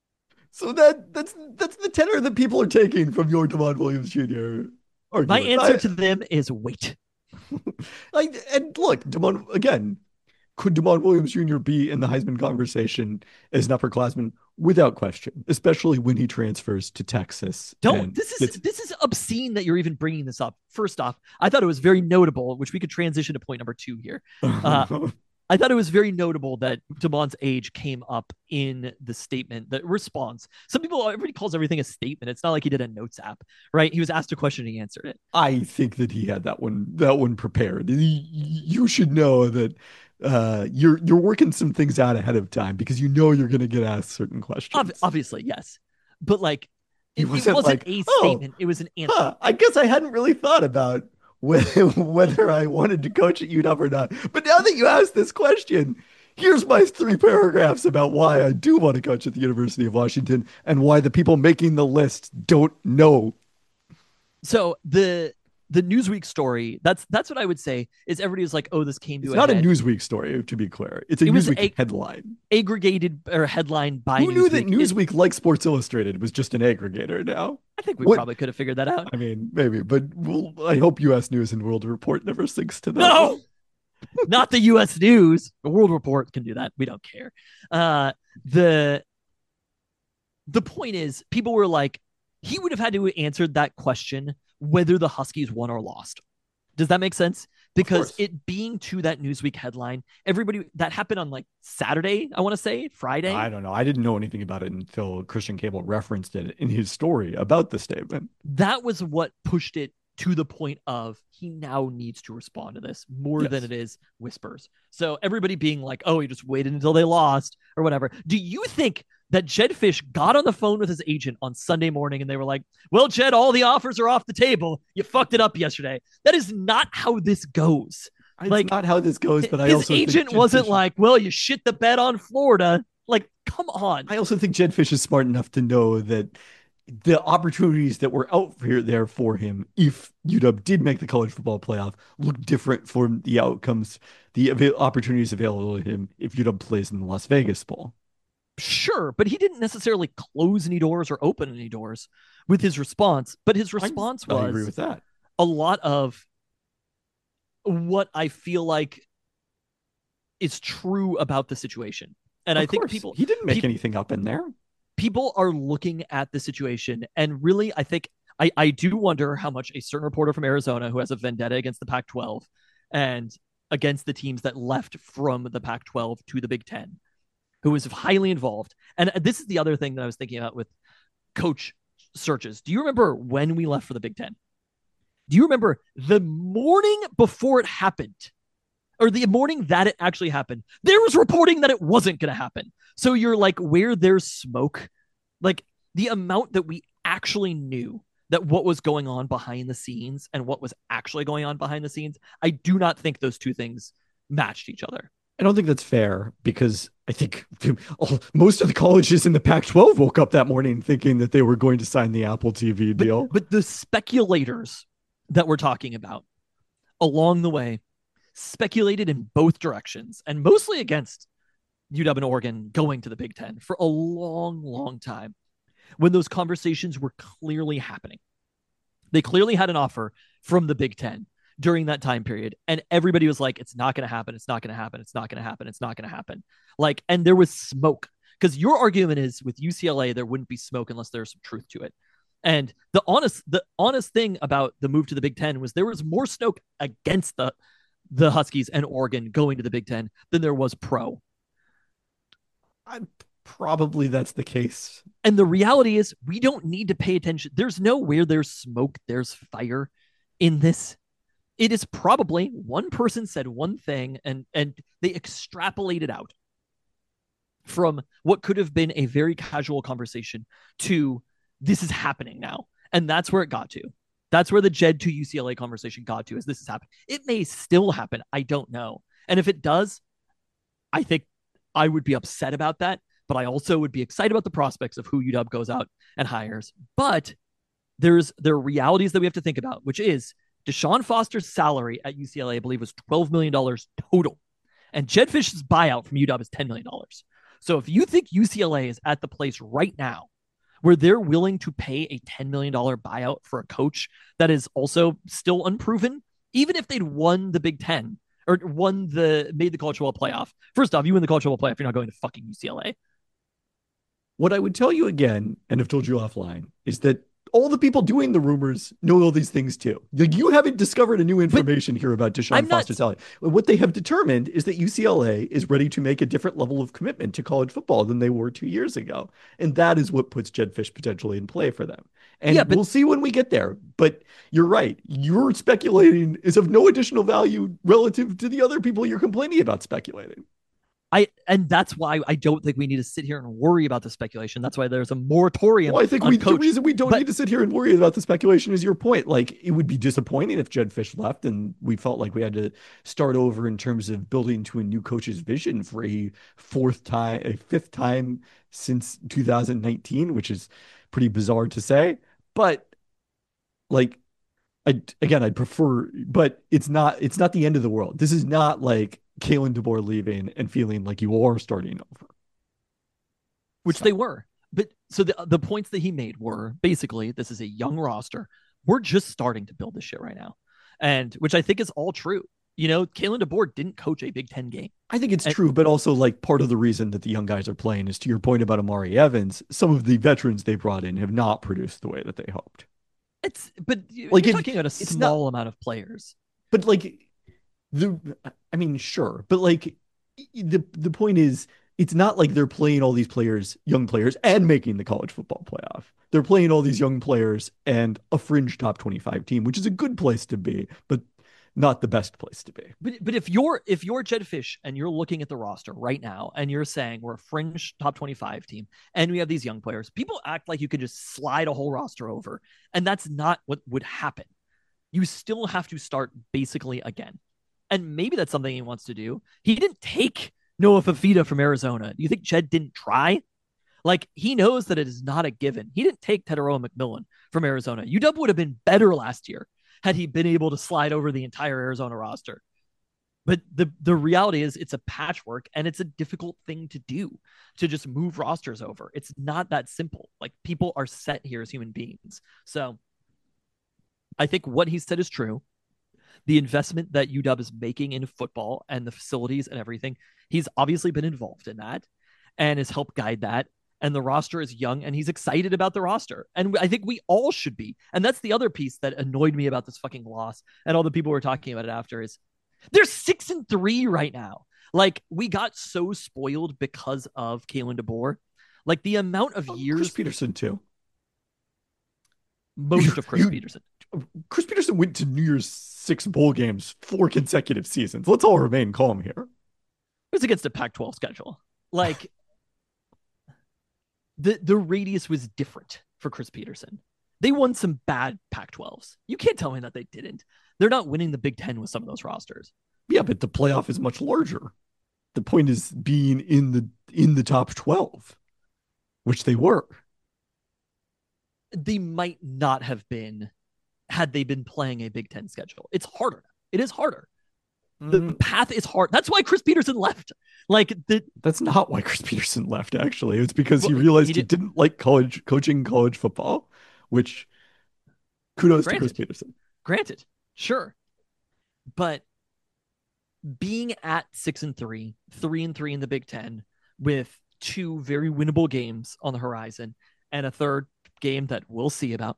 So that that's that's the tenor that people are taking from your Damon Williams Junior argument. My answer I, to them is wait. Like and look, Damon again. Could Damon Williams Junior be in the Heisman conversation as an upperclassman? Without question, especially when he transfers to Texas. Don't. This is this is obscene that you're even bringing this up. First off, I thought it was very notable, which we could transition to point number two here. Uh, I thought it was very notable that Damon's age came up in the statement, the response. Some people, everybody calls everything a statement. It's not like he did a notes app, right? He was asked a question and he answered it. I think that he had that one, that one prepared. You should know that uh, you're you're working some things out ahead of time because you know you're going to get asked certain questions. Ob- obviously, yes, but like it, it wasn't, like, a oh, statement; it was an answer. Huh, I guess I hadn't really thought about whether, whether I wanted to coach at U W or not. But now that you asked this question, here's my three paragraphs about why I do want to coach at the University of Washington and why the people making the list don't know. So the the Newsweek story, that's that's what I would say is everybody was like, oh, this came to it's a not head. a Newsweek story, to be clear. It's a it Newsweek a- headline. Aggregated or headline by Who Newsweek. knew that Newsweek, it, like Sports Illustrated, was just an aggregator now? I think we what, probably could have figured that out. I mean, maybe, but we'll, I hope U S News and World Report never sinks to that. No! Not the U S News. The World Report can do that. We don't care. Uh, the the point is, people were like, he would have had to answer that question whether the Huskies won or lost. Does that make sense? because it being to that Newsweek headline, everybody that happened on like Saturday, I want to say Friday. I don't know. I didn't know anything about it until Christian Cable referenced it in his story about the statement. That was what pushed it to the point of he now needs to respond to this more yes. than it is whispers. So everybody being like, oh, he just waited until they lost or whatever. Do you think that Jedd Fisch got on the phone with his agent on Sunday morning and they were like, well, Jed, all the offers are off the table. You fucked it up yesterday. That is not how this goes. It's like, not how this goes, but his I also agent think wasn't Fisch... like, well, you shit the bed on Florida. Like, come on. I also think Jedd Fisch is smart enough to know that the opportunities that were out here there for him, if U W did make the college football playoff, look different from the outcomes, the av- opportunities available to him if U W plays in the Las Vegas Bowl. Sure, but he didn't necessarily close any doors or open any doors with his response. But his response I, was I agree with that. A lot of what I feel like is true about the situation. And of I think course. people he didn't make people, anything up in there. People are looking at the situation, and really, I think I, I do wonder how much a certain reporter from Arizona who has a vendetta against the Pac twelve and against the teams that left from the Pac twelve to the Big Ten, who is highly involved. And this is the other thing that I was thinking about with coach searches. Do you remember when we left for the Big Ten? Do you remember the morning before it happened, or the morning that it actually happened? There was reporting that it wasn't going to happen. So you're like, where there's smoke, like the amount that we actually knew that what was going on behind the scenes and what was actually going on behind the scenes, I do not think those two things matched each other. I don't think that's fair because I think most of the colleges in the Pac twelve woke up that morning thinking that they were going to sign the Apple T V deal. But, but the speculators that we're talking about along the way speculated in both directions and mostly against U W and Oregon going to the Big Ten for a long, long time when those conversations were clearly happening. They clearly had an offer from the Big Ten during that time period. And everybody was like, it's not going to happen. It's not going to happen. It's not going to happen. It's not going to happen. Like, and there was smoke because your argument is with U C L A, there wouldn't be smoke unless there's some truth to it. And the honest, the honest thing about the move to the Big Ten was there was more smoke against the, the Huskies and Oregon going to the Big Ten than there was pro. I, probably that's the case. And the reality is we don't need to pay attention. There's no where there's smoke, there's fire in this. It is probably one person said one thing and, and they extrapolated out from what could have been a very casual conversation to this is happening now. And that's where it got to. That's where the Jed to U C L A conversation got to, is this is happening. It may still happen. I don't know. And if it does, I think I would be upset about that, but I also would be excited about the prospects of who U W goes out and hires. But there's there are realities that we have to think about, which is Deshaun Foster's salary at U C L A, I believe, was twelve million dollars total. And Jedd Fisch's buyout from U W is ten million dollars. So if you think U C L A is at the place right now where they're willing to pay a ten million dollars buyout for a coach that is also still unproven, even if they'd won the Big Ten or won the, made the college football playoff. First off, you win the college football playoff, you're not going to fucking U C L A. What I would tell you again, and have told you offline, is that all the people doing the rumors know all these things too. Like, you haven't discovered a new information but here about Deshaun Foster's salary. What they have determined is that U C L A is ready to make a different level of commitment to college football than they were two years ago. And that is what puts Jedd Fisch potentially in play for them. And yeah, but, we'll see when we get there. But you're right. You're speculating is of no additional value relative to the other people you're complaining about speculating. I and that's why I don't think we need to sit here and worry about the speculation. That's why there's a moratorium. Well, I think on we, coach. the reason we don't but, need to sit here and worry about the speculation is your point. Like, it would be disappointing if Jedd Fisch left and we felt like we had to start over in terms of building to a new coach's vision for a fourth time, a fifth time since two thousand nineteen, which is pretty bizarre to say. But like, I again, I'd prefer, but it's not. It's not the end of the world. This is not like Kalen DeBoer leaving and feeling like you are starting over. Which so. They were. But so the, the points that he made were basically, this is a young roster. We're just starting to build this shit right now. And which I think is all true. You know, Kalen DeBoer didn't coach a Big Ten game. I think it's and, true, but also like part of the reason that the young guys are playing is to your point about Amari Evans. Some of the veterans they brought in have not produced the way that they hoped. It's, but like you're it, talking about a small not, amount of players. But like, the I mean, sure, but like the the point is, it's not like they're playing all these players, young players, and making the college football playoff. They're playing all these young players and a fringe top twenty-five team, which is a good place to be, but not the best place to be. But but if you're if you're Jedd Fisch and you're looking at the roster right now and you're saying we're a fringe top twenty-five team and we have these young players, people act like you could just slide a whole roster over, and that's not what would happen. You still have to start basically again. And maybe that's something he wants to do. He didn't take Noah Fifita from Arizona. Do you think Jed didn't try? Like, he knows that it is not a given. He didn't take Tetairoa McMillan from Arizona. U W would have been better last year had he been able to slide over the entire Arizona roster. But the, the reality is it's a patchwork, and it's a difficult thing to do, to just move rosters over. It's not that simple. Like, people are set here as human beings. So I think what he said is true. The investment that U W is making in football and the facilities and everything, he's obviously been involved in that and has helped guide that. And the roster is young, and he's excited about the roster. And I think we all should be. And that's the other piece that annoyed me about this fucking loss. And all the people were talking about it after is they're six and three right now. Like, we got so spoiled because of Kalen DeBoer. Like, the amount of oh, years. Chris Peterson too. Most of Chris you, Peterson. Chris Peterson went to New Year's Six bowl games four consecutive seasons. Let's all remain calm here. It was against a Pac twelve schedule. Like, the the radius was different for Chris Peterson. They won some bad Pac twelves. You can't tell me that they didn't. They're not winning the Big Ten with some of those rosters. Yeah, but the playoff is much larger. The point is being in the in the top twelve, which they were. They might not have been had they been playing a Big Ten schedule. It's harder. It is harder. The mm. path is hard. That's why Chris Peterson left. Like the That's not why Chris Peterson left, actually. It's because well, he realized he, did, he didn't like college coaching college football, which kudos granted, to Chris Peterson. Granted, sure. But being at six and three, three and three in the Big Ten, with two very winnable games on the horizon, and a third game that we'll see about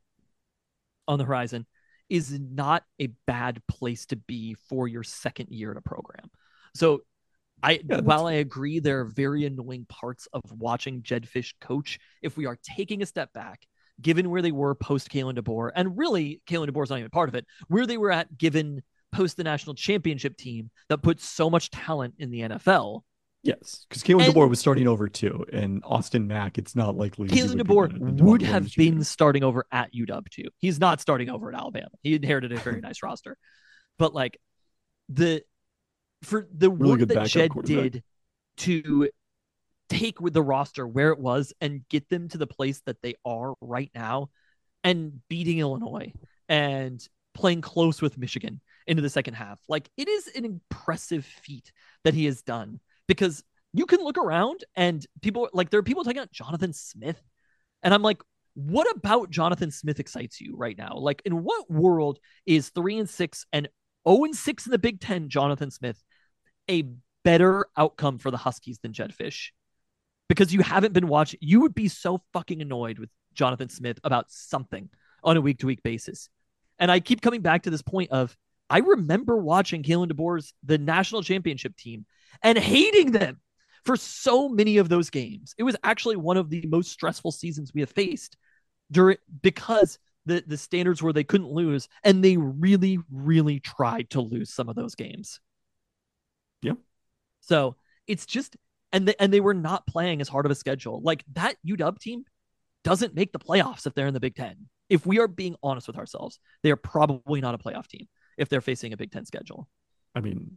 on the horizon, is not a bad place to be for your second year in a program. So I, yeah, while I agree there are very annoying parts of watching Jedd Fisch coach, if we are taking a step back, given where they were post Kalen DeBoer, and really Kalen DeBoer's not even part of it, where they were at given post the national championship team that put so much talent in the N F L. Yes, because Kalen DeBoer was starting over too, and Austin Mack, it's not likely Kalen DeBoer would, would have been year. starting over at U W too. He's not starting over at Alabama. He inherited a very nice roster, but like the for the really work that Jed did to take with the roster where it was and get them to the place that they are right now, and beating Illinois and playing close with Michigan into the second half, like it is an impressive feat that he has done. Because you can look around and people like there are people talking about Jonathan Smith. And I'm like, what about Jonathan Smith excites you right now? Like, in what world is three and six and oh and six in the Big Ten, Jonathan Smith, a better outcome for the Huskies than Jedd Fisch? Because you haven't been watching. You would be so fucking annoyed with Jonathan Smith about something on a week to week basis. And I keep coming back to this point of, I remember watching Kalen DeBoer's, the national championship team, and hating them for so many of those games. It was actually one of the most stressful seasons we have faced during, because the, the standards were they couldn't lose, and they really, really tried to lose some of those games. Yeah. So it's just, and they, and they were not playing as hard of a schedule. Like, that U W team doesn't make the playoffs if they're in the Big Ten. If we are being honest with ourselves, they are probably not a playoff team if they're facing a Big Ten schedule. I mean,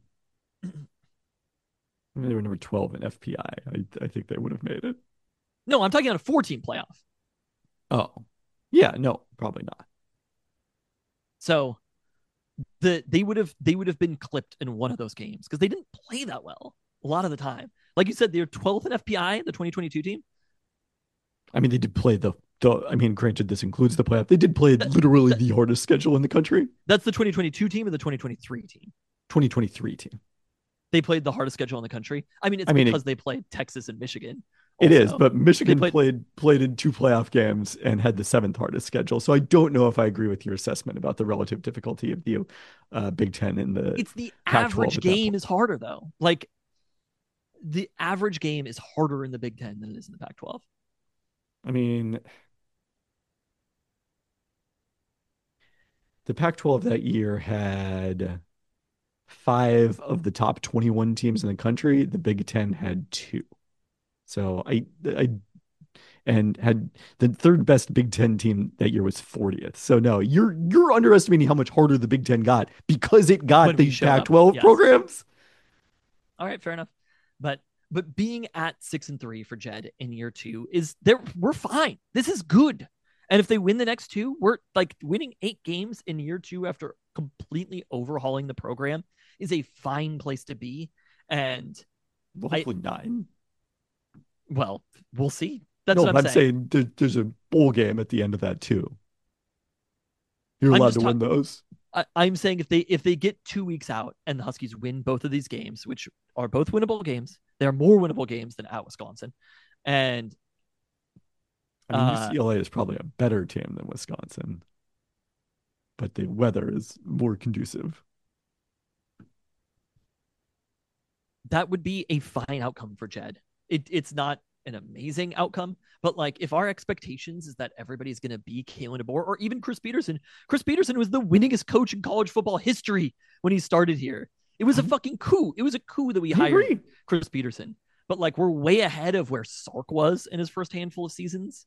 I mean, they were number twelve in F P I. I, I think they would have made it. No, I'm talking on a four-team playoff. Oh, yeah, no, probably not. So the they would have they would have been clipped in one of those games because they didn't play that well a lot of the time. Like you said, they're twelfth in F P I, the twenty twenty-two team. I mean, they did play the. the I mean, granted, this includes the playoff. They did play that, literally that, the hardest schedule in the country. That's the twenty twenty-two team and the twenty twenty-three team. twenty twenty-three team. They played the hardest schedule in the country. I mean, it's I mean, because it, they played Texas and Michigan. It is, Also, but they Michigan played. played played in two playoff games and had the seventh hardest schedule. So I don't know if I agree with your assessment about the relative difficulty of the uh, Big Ten and the It's the Pac twelve average at that game point. is harder though. Like the average game is harder in the Big Ten than it is in the Pac twelve. I mean, the Pac twelve that year had five of the top twenty-one teams in the country. The Big Ten had two. So I, I, and had the third best Big Ten team that year was fortieth. So no, you're you're underestimating how much harder the Big Ten got because it got When we the showed Pac up, twelve yes. programs. All right, fair enough. But but being at six and three for Jed in year two is there. We're fine. This is good. And if they win the next two, we're like winning eight games in year two after completely overhauling the program is a fine place to be. And Well, I, hopefully nine. well, we'll see. That's No, what I'm, I'm saying. saying there, there's a bowl game at the end of that too. You're I'm allowed just to ta- win those. I, I'm saying if they if they get two weeks out and the Huskies win both of these games, which are both winnable games, they are more winnable games than at Wisconsin. And I mean, uh, U C L A is probably a better team than Wisconsin, but the weather is more conducive. that would be a fine outcome for Jed. It, it's not an amazing outcome, but like if our expectations is that everybody's going to be Kalen DeBoer or even Chris Peterson, Chris Peterson was the winningest coach in college football history when he started here. It was a fucking coup. It was a coup that we I hired agree. Chris Peterson. But like we're way ahead of where Sark was in his first handful of seasons.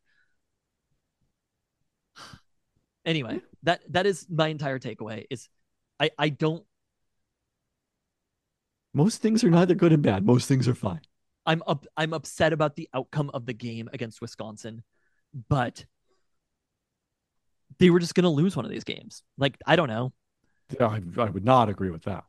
Anyway, that that is my entire takeaway. Is I I don't Most things are neither good and bad. Most things are fine. I'm up I'm upset about the outcome of the game against Wisconsin, but they were just gonna lose one of these games. Like I don't know. I, I would not agree with that.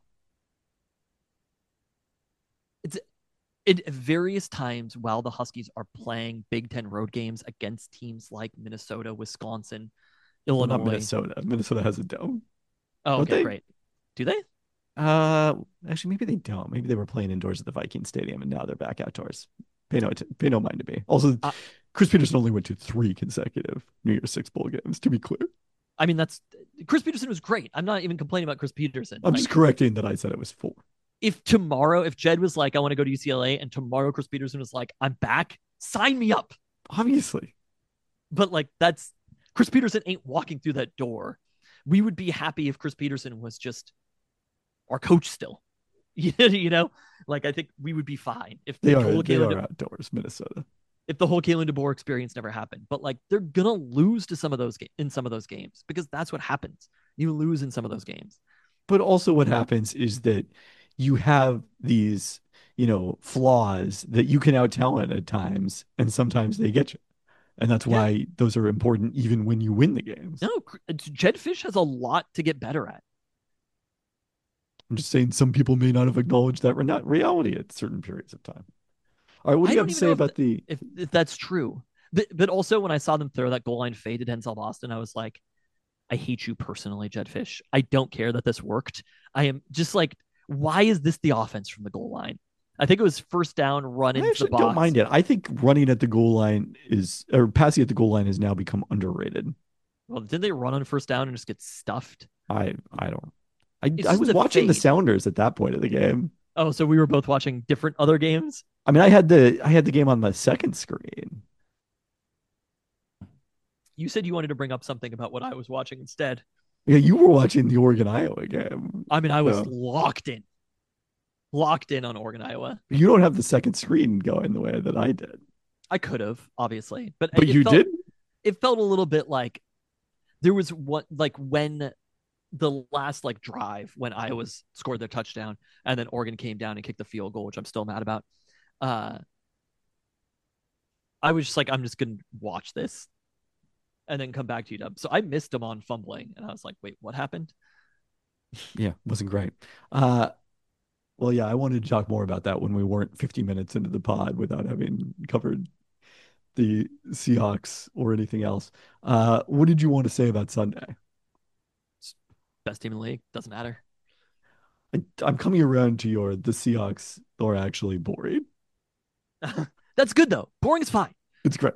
It's at various times while the Huskies are playing Big Ten road games against teams like Minnesota, Wisconsin, Well, Illinois. not Minnesota. Minnesota has a dome. Oh, Don't okay, they? great. Do they? Uh, actually, maybe they don't. Maybe they were playing indoors at the Viking Stadium, and now they're back outdoors. Pay no, pay no mind to me. Also, Uh, Chris Peterson only went to three consecutive New Year's Six bowl games. To be clear, I mean, that's Chris Peterson was great. I'm not even complaining about Chris Peterson. I'm Like, just correcting that I said it was four. if tomorrow, if Jed was like, I want to go to U C L A, and tomorrow Chris Peterson was like, I'm back, sign me up. Obviously, But like, that's Chris Peterson ain't walking through that door. We would be happy if Chris Peterson was just our coach still. You know, like I think we would be fine if the they are whole they Kalen are De- outdoors, Minnesota. if the whole Kalen DeBoer experience never happened. But like, they're gonna lose to some of those ga- in some of those games because that's what happens. You lose in some of those games. But also, what happens is that you have these, you know, flaws that you can out talent at times, and sometimes they get you. And that's Yeah. why those are important even when you win the games. No, Jed Fish has a lot to get better at. I'm just saying some people may not have acknowledged that re- reality at certain periods of time. All right, what do I you don't have to even say know about if, the if if that's true. But, but also when I saw them throw that goal line fade to Denzel Boston, I was like, I hate you personally, Jed Fish. I don't care that this worked. I am just like, why is this the offense from the goal line? I think it was first down, run I into the actually box. don't mind it. I think running at the goal line is or passing at the goal line has now become underrated. Well, didn't they run on first down and just get stuffed? I I don't I, It's I just was a watching the fade. Sounders at that point of the game. Oh, so we were both watching different other games. I mean, I had the I had the game on my second screen. You said you wanted to bring up something about what I was watching instead. Yeah, you were watching the Oregon Iowa game. I mean, I was So locked in, locked in on Oregon, Iowa. you don't have the second screen going the way that I did. I could have, obviously, but But it you felt, did? It felt a little bit like there was what, like when the last like drive when Iowa scored their touchdown and then Oregon came down and kicked the field goal, which I'm still mad about. Uh, I was just like, I'm just gonna watch this and then come back to you, Dub. So I missed him on fumbling, and I was like, wait, what happened? Yeah, wasn't great. Uh well, yeah, I wanted to talk more about that when we weren't fifty minutes into the pod without having covered the Seahawks or anything else. Uh, what did you want to say about Sunday? Best team in the league, doesn't matter. I, I'm coming around to your the Seahawks are actually boring. That's good though. Boring's fine. It's great.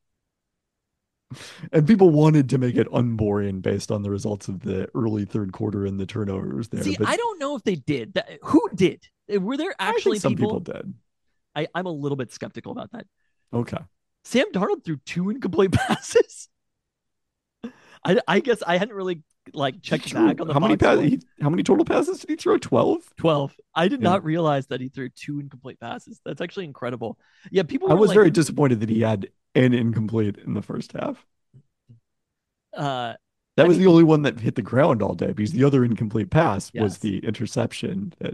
And people wanted to make it unboring based on the results of the early third quarter and the turnovers there. See, but I don't know if they did. That, who did? Were there actually I think some people? people did. I, I'm a little bit skeptical about that. Okay. Sam Darnold threw two incomplete passes. I, I guess I hadn't really like checked back on the how many box passes? How many total passes did he throw? twelve? twelve. I did Yeah. not realize that he threw two incomplete passes. That's actually incredible. Yeah, people. I were was like, very disappointed that he had an incomplete in the first half. Uh, That I was mean- the only one that hit the ground all day because the other incomplete pass was Yes. the interception. That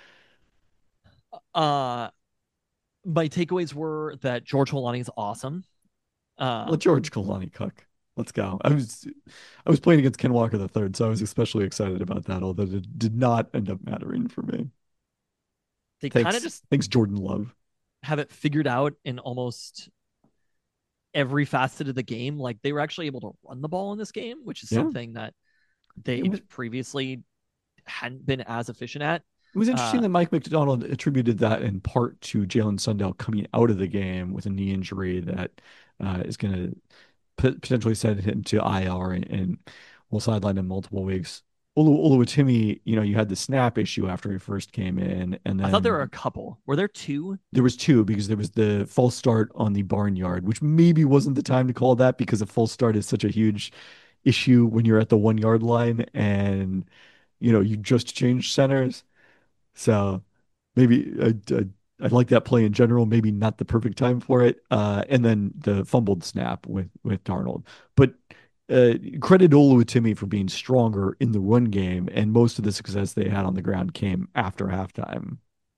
uh, my takeaways were that George Holani is awesome. Uh, let George Kalani cook. Let's go. I was I was playing against Ken Walker the third, so I was especially excited about that, although it did not end up mattering for me. they Thanks, kind of just thanks Jordan Love. have it figured out in almost every facet of the game. Like they were actually able to run the ball in this game, which is Yeah. something that they It was- previously hadn't been as efficient at. It was interesting Uh, that Mike McDonald attributed that in part to Jalen Sundell coming out of the game with a knee injury that uh, is going to p- potentially send him to I R and, and will sideline him multiple weeks. Olu Oluwatimi, you know, you had the snap issue after he first came in, and then I thought there were a couple. Were there two? there was two because there was the false start on the barnyard, which maybe wasn't the time to call that because a false start is such a huge issue when you're at the one yard line and you know you just changed centers. So maybe I, I, I like that play in general. Maybe not the perfect time for it. Uh, and then the fumbled snap with with Darnold, but. Uh, credit Oluwatimi for being stronger in the run game, and most of the success they had on the ground came after halftime.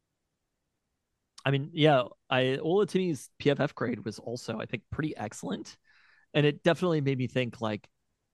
I mean, yeah, I Olatimi's P F F grade was also, I think, pretty excellent, and it definitely made me think like,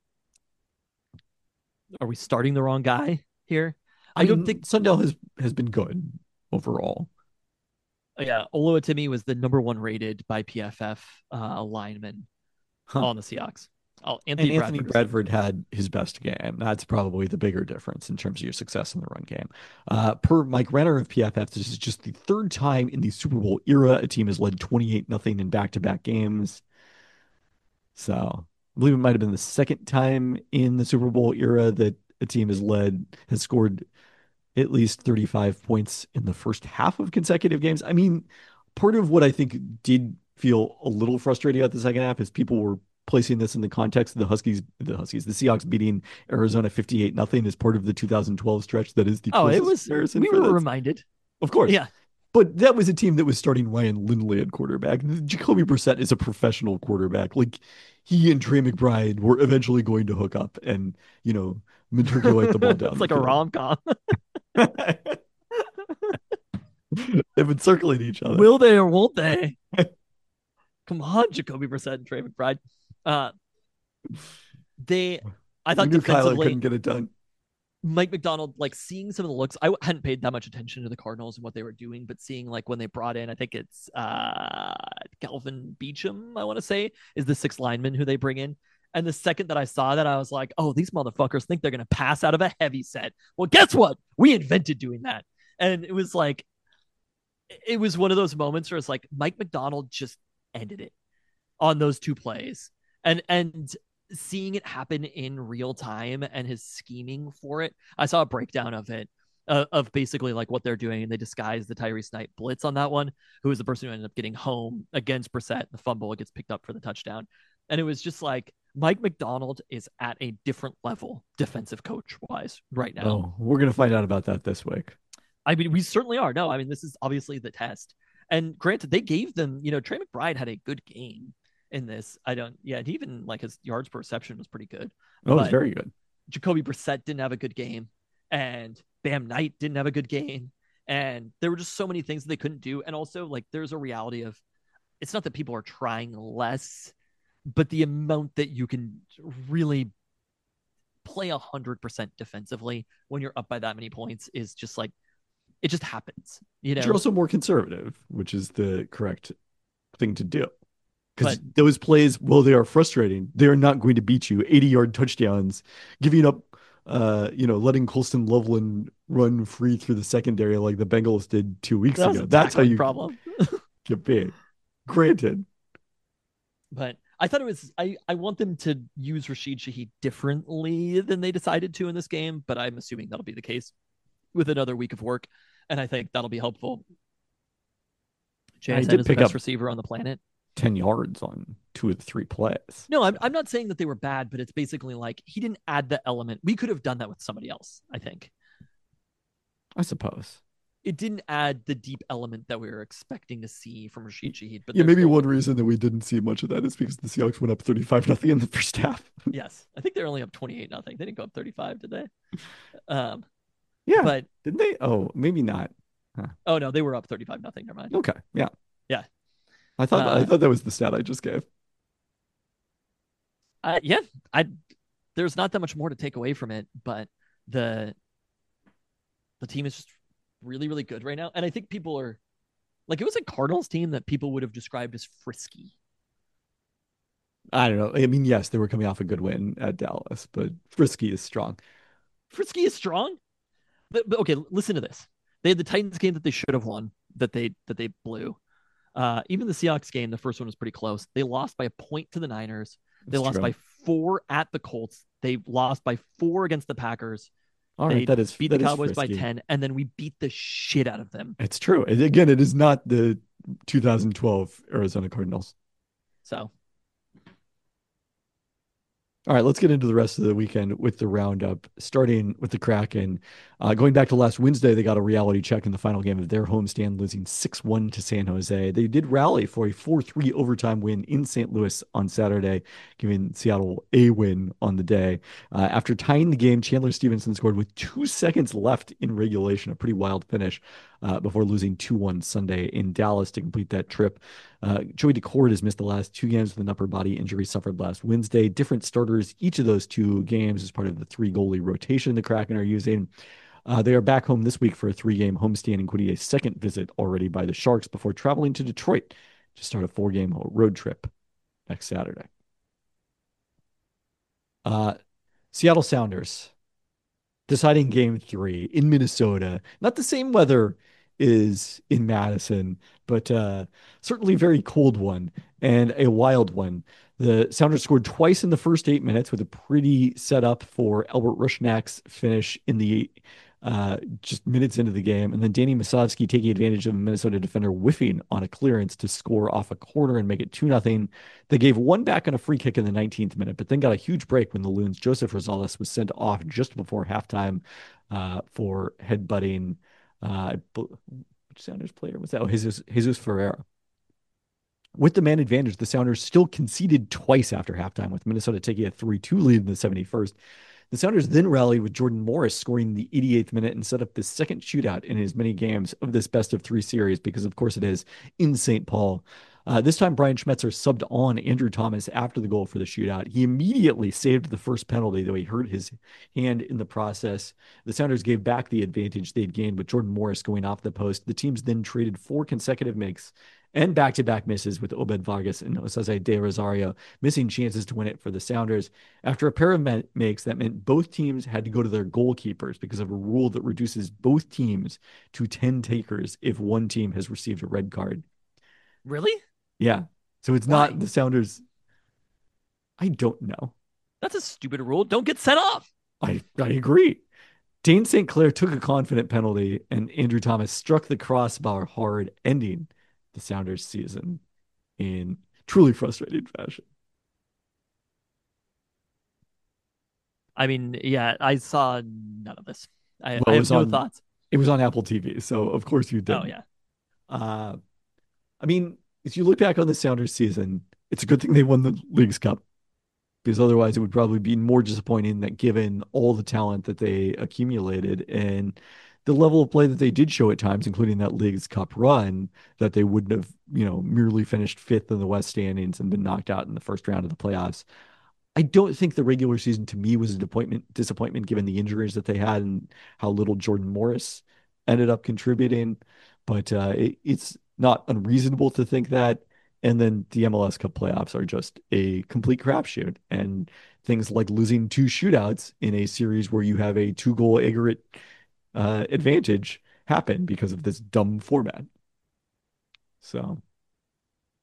are we starting the wrong guy here? I, I don't mean, think. Sundell has has been good overall. Yeah, Oluwatimi was the number one rated by P F F uh, lineman Huh. on the Seahawks. Oh, And Anthony, Anthony Bradford. Bradford had his best game. That's probably the bigger difference in terms of your success in the run game. Uh, per Mike Renner of P F F, this is just the third time in the Super Bowl era a team has led twenty-eight nothing in back-to-back games. So I believe it might have been the second time in the Super Bowl era that a team has led, has scored at least thirty-five points in the first half of consecutive games. I mean, part of what I think did feel a little frustrating about the second half is people were placing this in the context of the Huskies, the Huskies, the Seahawks beating Arizona fifty-eight nothing as part of the two thousand twelve stretch. That is the Oh, it closest was. comparison We for were this. reminded. Of course. Yeah. But that was a team that was starting Ryan Lindley at quarterback. Jacoby Brissett is a professional quarterback. Like he and Trey McBride were eventually going to hook up and, you know, matriculate the ball down. It's the like a field. rom com. They've been circling each other. Will they or won't they? Come on, Jacoby Brissett and Trey McBride. Uh, they, I We thought knew Kyler defensively, couldn't get it done. Mike McDonald, like seeing some of the looks, I hadn't paid that much attention to the Cardinals and what they were doing, but seeing like when they brought in, I think it's uh Calvin Beecham, I want to say, is the sixth lineman who they bring in. And the second that I saw that, I was like, oh, these motherfuckers think they're going to pass out of a heavy set. Well, guess what? We invented doing that. And it was like, it was one of those moments where it's like Mike McDonald just ended it on those two plays. And, and, seeing it happen in real time and his scheming for it. I saw a breakdown of it, uh, of basically like what they're doing, and they disguised the Tyrese Knight blitz on that one, who was the person who ended up getting home against Brissett. The fumble gets picked up for the touchdown. And it was just like Mike McDonald is at a different level defensive coach wise right now. Oh, we're going to find out about that this week. I mean, we certainly are. No, I mean, this is obviously the test. And granted, they gave them, you know, Trey McBride had a good game in this. I don't, yeah, and even like his yards per reception was pretty good. Oh, it was But very good. Jacoby Brissett didn't have a good game, and Bam Knight didn't have a good game. And there were just so many things that they couldn't do. And also, like, there's a reality of it's not that people are trying less, but the amount that you can really play one hundred percent defensively when you're up by that many points is just like, it just happens. You know, But you're also more conservative, which is the correct thing to do. Because But- those plays, well, they are frustrating. They are not going to beat you. eighty-yard touchdowns, giving up, uh, you know, letting Colston Loveland run free through the secondary like the Bengals did two weeks that was ago. a That's how tackling you problem. get big. Granted. But I thought it was I, I want them to use Rashid Shaheed differently than they decided to in this game, but I'm assuming that'll be the case with another week of work, and I think that'll be helpful. I J S N did is the pick best up receiver on the planet. ten yards on two of the three plays. No, I'm I'm not saying that they were bad, but it's basically like he didn't add the element. We could have done that with somebody else, I think. I suppose. It didn't add the deep element that we were expecting to see from Rashid Shaheed. But Yeah, maybe still... one reason that we didn't see much of that is because the Seahawks went up thirty-five nothing in the first half. Yes. I think they're only up twenty-eight nothing. They didn't go up thirty-five, did they? Um, yeah. But didn't they? Oh, maybe not. Huh. Oh, no, they were up thirty-five nothing. Never mind. Okay. Yeah. Yeah. I thought uh, I thought that was the stat I just gave. Uh, yeah. I there's not that much more to take away from it, but the the team is just really, really good right now. And I think people are like, it was a Cardinals team that people would have described as frisky. I don't know. I mean, yes, they were coming off a good win at Dallas, but frisky is strong. Frisky is strong? But, but okay, listen to this. They had the Titans game that they should have won, that they that they blew. Uh, even the Seahawks game, the first one was pretty close. They lost by a point to the Niners. They That's lost true. by four at the Colts. They lost by four against the Packers. All right, they that is beat that the Cowboys by frisky. ten, and then we beat the shit out of them. It's true. Again, it is not the two thousand twelve Arizona Cardinals. So, all right, let's get into the rest of the weekend with the roundup, starting with the Kraken. Uh, going back to last Wednesday, they got a reality check in the final game of their homestand, losing six one to San Jose. They did rally for a four three overtime win in Saint Louis on Saturday, giving Seattle a win on the day. Uh, after tying the game, Chandler Stevenson scored with two seconds left in regulation, a pretty wild finish, uh, before losing two one Sunday in Dallas to complete that trip. Uh, Joey Daccord has missed the last two games with an upper body injury suffered last Wednesday. Different starters each of those two games as part of the three goalie rotation the Kraken are using. Uh, they are back home this week for a three-game homestand, including a second visit already by the Sharks before traveling to Detroit to start a four-game road trip next Saturday. Uh, Seattle Sounders deciding game three in Minnesota. Not the same weather is in Madison, but uh, certainly a very cold one and a wild one. The Sounders scored twice in the first eight minutes with a pretty setup for Albert Rushnak's finish in the uh, just minutes into the game. And then Danny Masovsky taking advantage of a Minnesota defender whiffing on a clearance to score off a corner and make it two nothing. They gave one back on a free kick in the nineteenth minute, but then got a huge break when the Loons' Joseph Rosales was sent off just before halftime uh, for headbutting uh, which Sounders player was that? Oh, Jesus, Jesus Ferreira. With the man advantage, the Sounders still conceded twice after halftime, with Minnesota taking a three two lead in the seventy-first. The Sounders then rallied with Jordan Morris scoring the eighty-eighth minute and set up the second shootout in as many games of this best of three series, because of course it is in Saint Paul. Uh, this time, Brian Schmetzer subbed on Andrew Thomas after the goal for the shootout. He immediately saved the first penalty, though he hurt his hand in the process. The Sounders gave back the advantage they'd gained with Jordan Morris going off the post. The teams then traded four consecutive makes and back-to-back misses with Obed Vargas and Osaze De Rosario missing chances to win it for the Sounders. After a pair of makes, that meant both teams had to go to their goalkeepers because of a rule that reduces both teams to ten takers if one team has received a red card. Really? Yeah. So it's Why? not the Sounders. I don't know. That's a stupid rule. Don't get sent off. I, I agree. Dane Saint Clair took a confident penalty, and Andrew Thomas struck the crossbar hard, ending the Sounders season in truly frustrating fashion. I mean, yeah, I saw none of this. I, well, I have no on, thoughts. It was on Apple T V, so of course you did. Oh, yeah. Uh, I mean, if you look back on the Sounders season, it's a good thing they won the Leagues Cup, because otherwise it would probably be more disappointing that given all the talent that they accumulated and the level of play that they did show at times, including that Leagues Cup run, that they wouldn't have, you know, merely finished fifth in the West standings and been knocked out in the first round of the playoffs. I don't think the regular season to me was a disappointment, disappointment given the injuries that they had and how little Jordan Morris ended up contributing. But uh, it, it's not unreasonable to think that. And then the M L S Cup playoffs are just a complete crapshoot. And things like losing two shootouts in a series where you have a two-goal aggregate uh, advantage happen because of this dumb format. So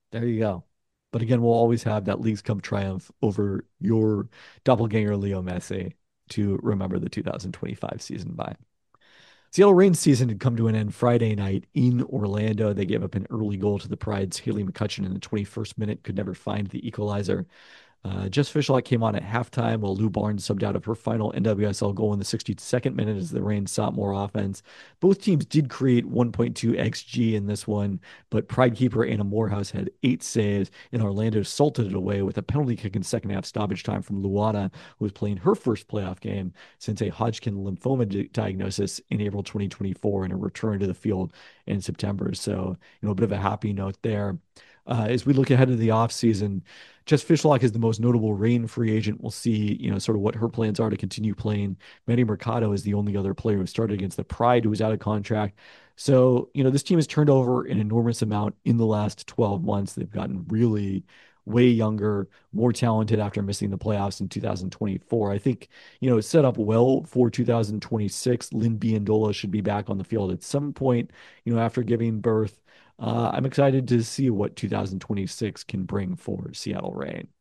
There you go. But again, we'll always have that Leagues Cup triumph over your doppelganger Leo Messi to remember the two thousand twenty-five season by. Seattle Reigns season had come to an end Friday night in Orlando. They gave up an early goal to the Pride's Haley McCutcheon in the twenty-first minute, could never find the equalizer. Uh, Jess Fishlock came on at halftime while Lou Barnes subbed out of her final N W S L goal in the sixty-second minute as the Reigns sought more offense. Both teams did create one point two X G in this one, but Pride keeper Anna Morehouse had eight saves, and Orlando salted it away with a penalty kick in second half stoppage time from Luana, who was playing her first playoff game since a Hodgkin lymphoma di- diagnosis in April twenty twenty-four and a return to the field in September. So, you know, a bit of a happy note there. Uh, as we look ahead to the offseason, Jess Fishlock is the most notable Reign free agent. We'll see, you know, sort of what her plans are to continue playing. Manny Mercado is the only other player who started against the Pride who was out of contract. So, you know, this team has turned over an enormous amount in the last twelve months. They've gotten really way younger, more talented after missing the playoffs in two thousand twenty-four. I think, you know, it's set up well for two thousand twenty-six. Lynn Biandola should be back on the field at some point, you know, after giving birth. Uh, I'm excited to see what two thousand twenty-six can bring for Seattle Reign.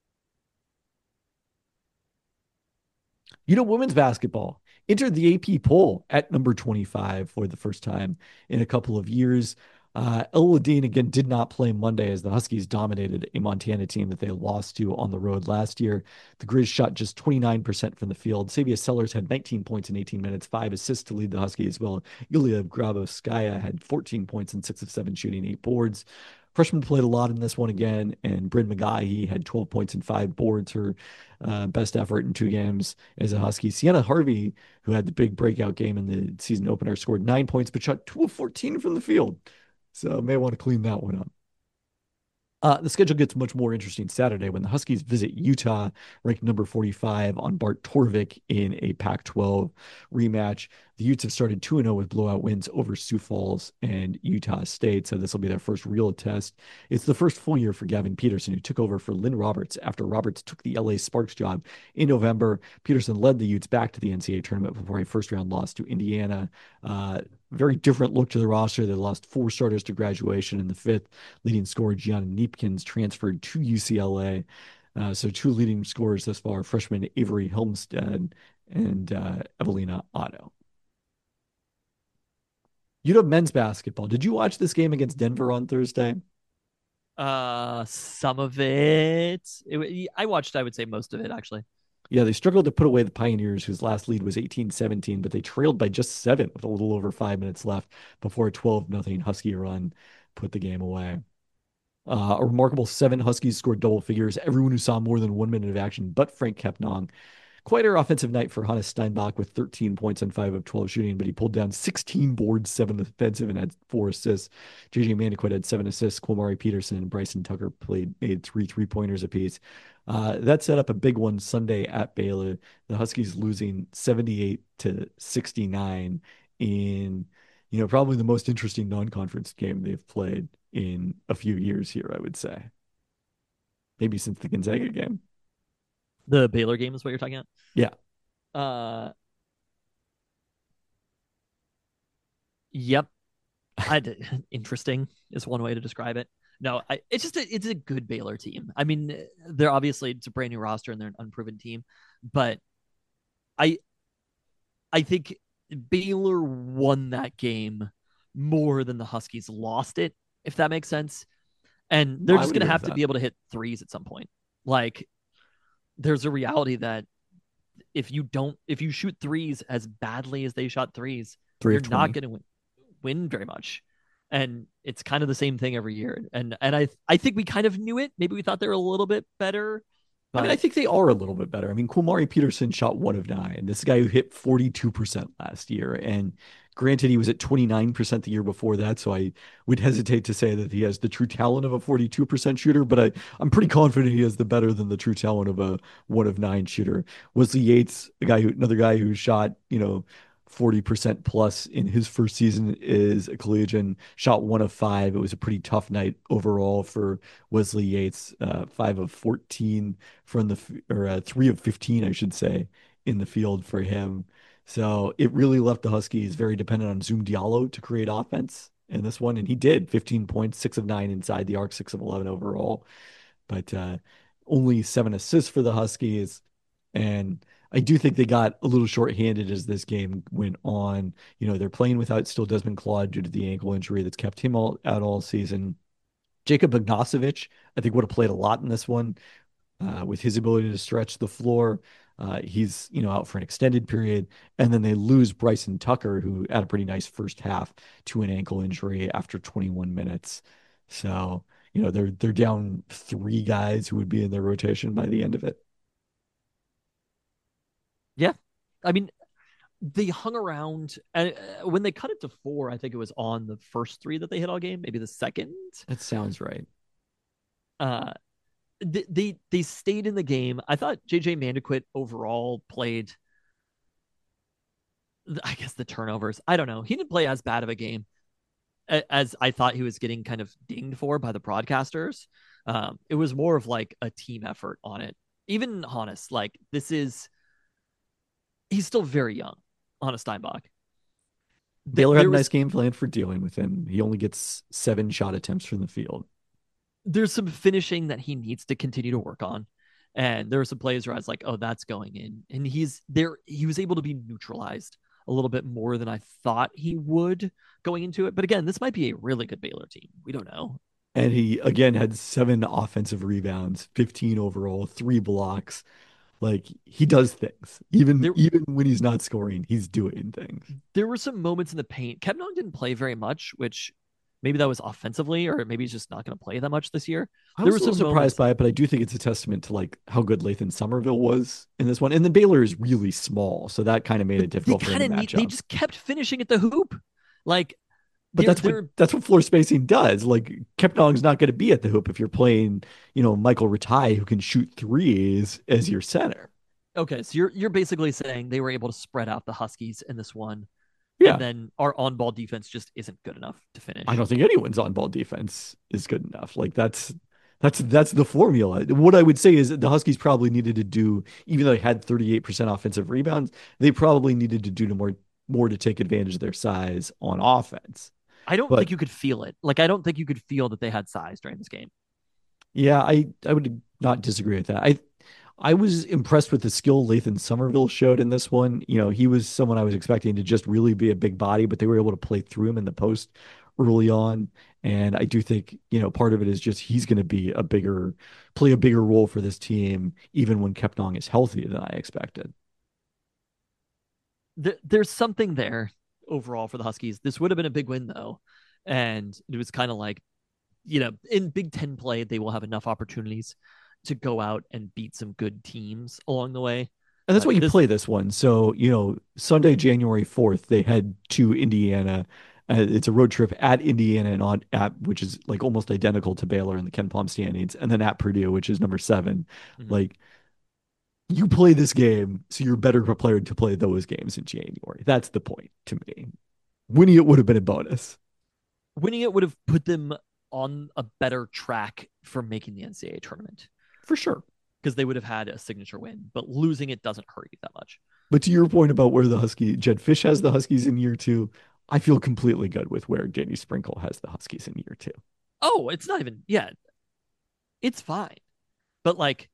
You know, women's basketball entered the A P poll at number twenty-five for the first time in a couple of years. Uh, El Ladine again did not play Monday as the Huskies dominated a Montana team that they lost to on the road last year. The Grizz shot just twenty-nine percent from the field. Savia Sellers had nineteen points in eighteen minutes, five assists to lead the Huskies, while Yulia Grabovskaya had fourteen points and six of seven shooting, eight boards. Freshman played a lot in this one again, and Bryn McGahee had twelve points and five boards, her uh, best effort in two games as a Husky. Sienna Harvey, who had the big breakout game in the season opener, scored nine points, but shot two of fourteen from the field. So may want to clean that one up. Uh, the schedule gets much more interesting Saturday when the Huskies visit Utah, ranked number forty-five on Bart Torvik in a Pac twelve rematch. The Utes have started two and oh with blowout wins over Sioux Falls and Utah State, so this will be their first real test. It's the first full year for Gavin Peterson, who took over for Lynn Roberts after Roberts took the L A Sparks job in November. Peterson led the Utes back to the N C double A tournament before a first-round loss to Indiana. Uh, very different look to the roster. They lost four starters to graduation, and the fifth leading scorer, Gianna Neepkins, transferred to U C L A. Uh, so two leading scorers thus far, freshman Avery Helmstead and uh, Evelina Otto. U W men's basketball. Did you watch this game against Denver on Thursday? Uh, some of it, it. I watched, I would say most of it, actually. Yeah, they struggled to put away the Pioneers, whose last lead was eighteen seventeen, but they trailed by just seven with a little over five minutes left before a twelve nothing Husky run put the game away. Uh, a remarkable seven Huskies scored double figures. Everyone who saw more than one minute of action but Frank Kepnong. Quite a offensive night for Hannes Steinbach with thirteen points on five of twelve shooting, but he pulled down sixteen boards, seven offensive, and had four assists. J J Maniquit had seven assists. Quamari Peterson and Bryson Tucker played made three three-pointers apiece. Uh, that set up a big one Sunday at Baylor. The Huskies losing seventy-eight to sixty-nine in, you know, probably the most interesting non-conference game they've played in a few years here, I would say. Maybe since the Gonzaga game. The Baylor game is what you're talking about? Yeah. Uh, yep. I did. Interesting is one way to describe it. No, I, it's just a, it's a good Baylor team. I mean, they're obviously it's a brand new roster and they're an unproven team, but I I think Baylor won that game more than the Huskies lost it, if that makes sense. And they're I just would going to agree have with to that. be able to hit threes at some point. Like, there's a reality that if you don't, if you shoot threes as badly as they shot threes, Three you're of not twenty. going to win, win very much. And it's kind of the same thing every year. And and I I think we kind of knew it. Maybe we thought they were a little bit better, I mean, I but think they are a little bit better. I mean, Kumari Peterson shot one of nine. This guy who hit forty-two percent last year. And granted, he was at twenty-nine percent the year before that. So I would hesitate to say that he has the true talent of a forty-two percent shooter, but I, I'm pretty confident he has the better than the true talent of a one of nine shooter. Wesley Yates, a guy who, another guy who shot, you know, forty percent plus in his first season is a collegian, shot one of five. It was a pretty tough night overall for Wesley Yates, uh, five of fourteen from the, or uh, three of fifteen, I should say, in the field for him. So it really left the Huskies very dependent on Zoom Diallo to create offense. in this one, and he did fifteen points, six of nine inside the arc, six of eleven overall, but uh, only seven assists for the Huskies. And I do think they got a little shorthanded as this game went on. You know, they're playing without still Desmond Claude due to the ankle injury that's kept him all, out all season. Jacob Bogdanovic, I think, would have played a lot in this one uh, with his ability to stretch the floor. Uh, he's, you know, out for an extended period. And then they lose Bryson Tucker, who had a pretty nice first half, to an ankle injury after twenty-one minutes. So, you know, they're they're down three guys who would be in their rotation by the end of it. Yeah. I mean, they hung around and uh, when they cut it to four, I think it was on the first three that they hit all game, maybe the second. That sounds right. Uh, they, they they stayed in the game. I thought J J Mandaquit overall played, I guess, the turnovers. I don't know. He didn't play as bad of a game as I thought he was getting kind of dinged for by the broadcasters. Um, it was more of like a team effort on it. Even Hannes, like this is, he's still very young, Hannes Steinbach. Baylor had a was, nice game plan for dealing with him. He only gets seven shot attempts from the field. There's some finishing that he needs to continue to work on. And there were some plays where I was like, oh, that's going in. And he's there. He was able to be neutralized a little bit more than I thought he would going into it. But again, this might be a really good Baylor team. We don't know. And he, again, had seven offensive rebounds, fifteen overall, three blocks. Like, he does things. Even there, even when he's not scoring, he's doing things. There were some moments in the paint. Kepnang didn't play very much, which maybe that was offensively, or maybe he's just not going to play that much this year. I was was a little surprised moments... by it, but I do think it's a testament to like how good Lathan Somerville was in this one. And then Baylor is really small, so that kind of made it difficult for him to match need, up. They just kept finishing at the hoop. Like, but that's what that's what floor spacing does. Like, Kepnang's not going to be at the hoop if you're playing, you know, Michael Rataj, who can shoot threes as your center. Okay, so you're you're basically saying they were able to spread out the Huskies in this one. Yeah. And then our on-ball defense just isn't good enough to finish. I don't think anyone's on-ball defense is good enough. Like, that's that's that's the formula. What I would say is that the Huskies probably needed to do, even though they had thirty-eight percent offensive rebounds, they probably needed to do to more more to take advantage of their size on offense. I don't but, think you could feel it. Like, I don't think you could feel that they had size during this game. Yeah, I, I would not disagree with that. I I was impressed with the skill Lathan Somerville showed in this one. You know, he was someone I was expecting to just really be a big body, but they were able to play through him in the post early on. And I do think, you know, part of it is just he's going to be a bigger, play a bigger role for this team, even when Kepnang is healthier than I expected. There's something there overall for the Huskies. This would have been a big win, though. And it was kind of like, you know, in Big Ten play, they will have enough opportunities to go out and beat some good teams along the way. And that's uh, why you this... play this one. So, you know, Sunday, January fourth, they head to Indiana. Uh, it's a road trip at Indiana and on at, which is like almost identical to Baylor in the Ken Palm standings, and then at Purdue, which is number seven. Mm-hmm. Like, you play this game, so you're better prepared to play those games in January. That's the point to me. Winning it would have been a bonus. Winning it would have put them on a better track for making the N C double A tournament. For sure. Because they would have had a signature win, but losing it doesn't hurt you that much. But to your point about where the Husky, Jedd Fisch has the Huskies in year two, I feel completely good with where Danny Sprinkle has the Huskies in year two. Oh, it's not even, yeah, it's fine. But like,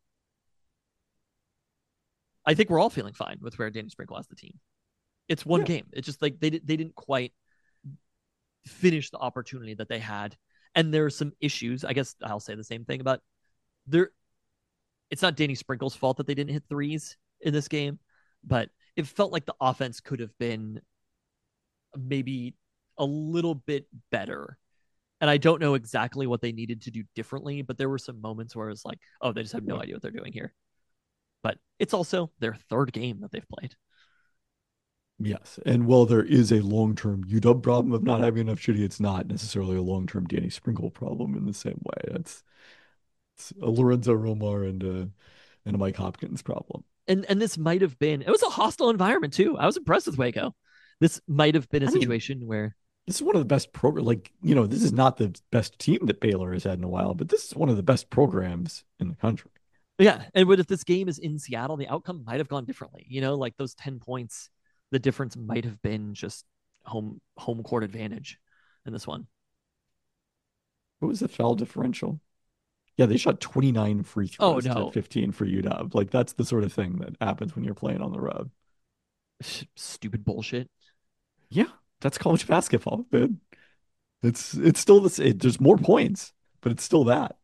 I think we're all feeling fine with where Danny Sprinkle has the team. It's one yeah. game. It's just like they they didn't quite finish the opportunity that they had. And there are some issues. I guess I'll say the same thing about there. It's not Danny Sprinkle's fault that they didn't hit threes in this game, but it felt like the offense could have been maybe a little bit better. And I don't know exactly what they needed to do differently, but there were some moments where it was like, oh, they just have no idea what they're doing here. But it's also their third game that they've played. Yes. And while there is a long-term U W problem of not having enough shooting, it's not necessarily a long-term Danny Sprinkle problem in the same way. It's, it's a Lorenzo Romar and a, and a Mike Hopkins problem. And and this might have been, it was a hostile environment too. I was impressed with Waco. This might have been a I situation mean, where. This is one of the best programs. Like, you know, this is not the best team that Baylor has had in a while, but this is one of the best programs in the country. Yeah. And but if this game is in Seattle, the outcome might have gone differently. You know, like those ten points, the difference might have been just home home court advantage in this one. What was the foul differential? Yeah, they shot twenty-nine free Oh throws to no, fifteen for U W. Like that's the sort of thing that happens when you're playing on the road. stupid bullshit. Yeah, that's college basketball, man. It's it's still this. It, there's more points, but it's still that.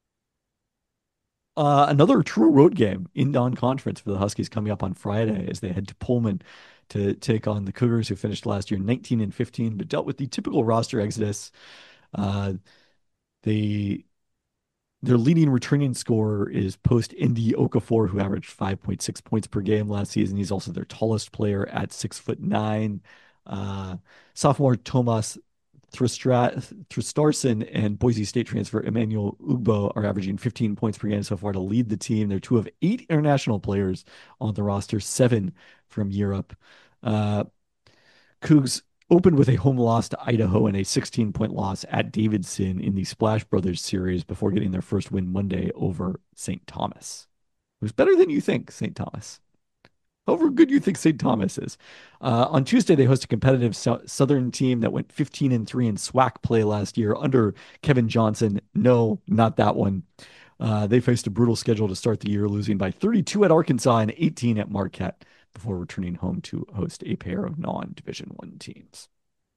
Uh, another true road game in non-conference for the Huskies coming up on Friday as they head to Pullman to take on the Cougars, who finished last year nineteen and fifteen, but dealt with the typical roster exodus. Uh, they Their leading returning scorer is post Indy Okafor, who averaged five point six points per game last season. He's also their tallest player at six foot nine. Uh, sophomore Tomas Thristarson and Boise State transfer Emmanuel Ugbo are averaging fifteen points per game so far to lead the team. They're two of eight international players on the roster, seven from Europe. Uh, Cougs opened with a home loss to Idaho and a sixteen point loss at Davidson in the Splash Brothers series before getting their first win Monday over Saint Thomas. It was better than you think, Saint Thomas. However good you think Saint Thomas is. Uh, on Tuesday, they host a competitive so- Southern team that went fifteen and three in SWAC play last year under Kevin Johnson. No, not that one. Uh, they faced a brutal schedule to start the year, losing by thirty-two at Arkansas and eighteen at Marquette before returning home to host a pair of non-Division One teams.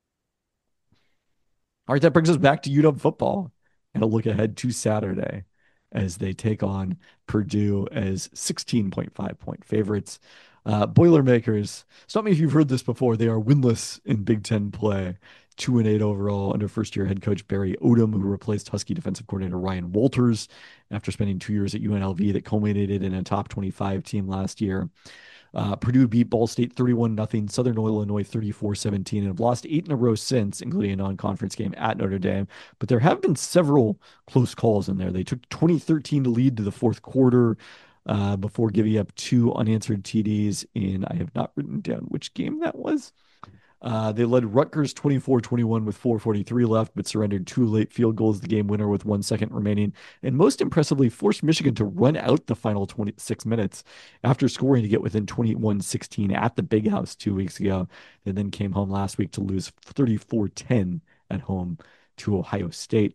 All right, that brings us back to U W football and a look ahead to Saturday as they take on Purdue as sixteen point five point favorites. Uh, Boilermakers, stop me if you've heard this before, they are winless in Big Ten play, two and eight overall under first-year head coach Barry Odom, who replaced Husky defensive coordinator Ryan Walters after spending two years at U N L V that culminated in a top twenty-five team last year. Uh, Purdue beat Ball State thirty-one nothing, Southern Illinois thirty-four seventeen, and have lost eight in a row since, including a non-conference game at Notre Dame. But there have been several close calls in there. They took twenty thirteen to lead to the fourth quarter uh, before giving up two unanswered T Ds in, I have not written down which game that was. Uh, they led Rutgers twenty-four twenty-one with four forty-three left, but surrendered two late field goals, the game winner with one second remaining. And most impressively, forced Michigan to run out the final twenty-six minutes after scoring to get within twenty-one sixteen at the Big House two weeks ago. And then came home last week to lose thirty-four ten at home to Ohio State.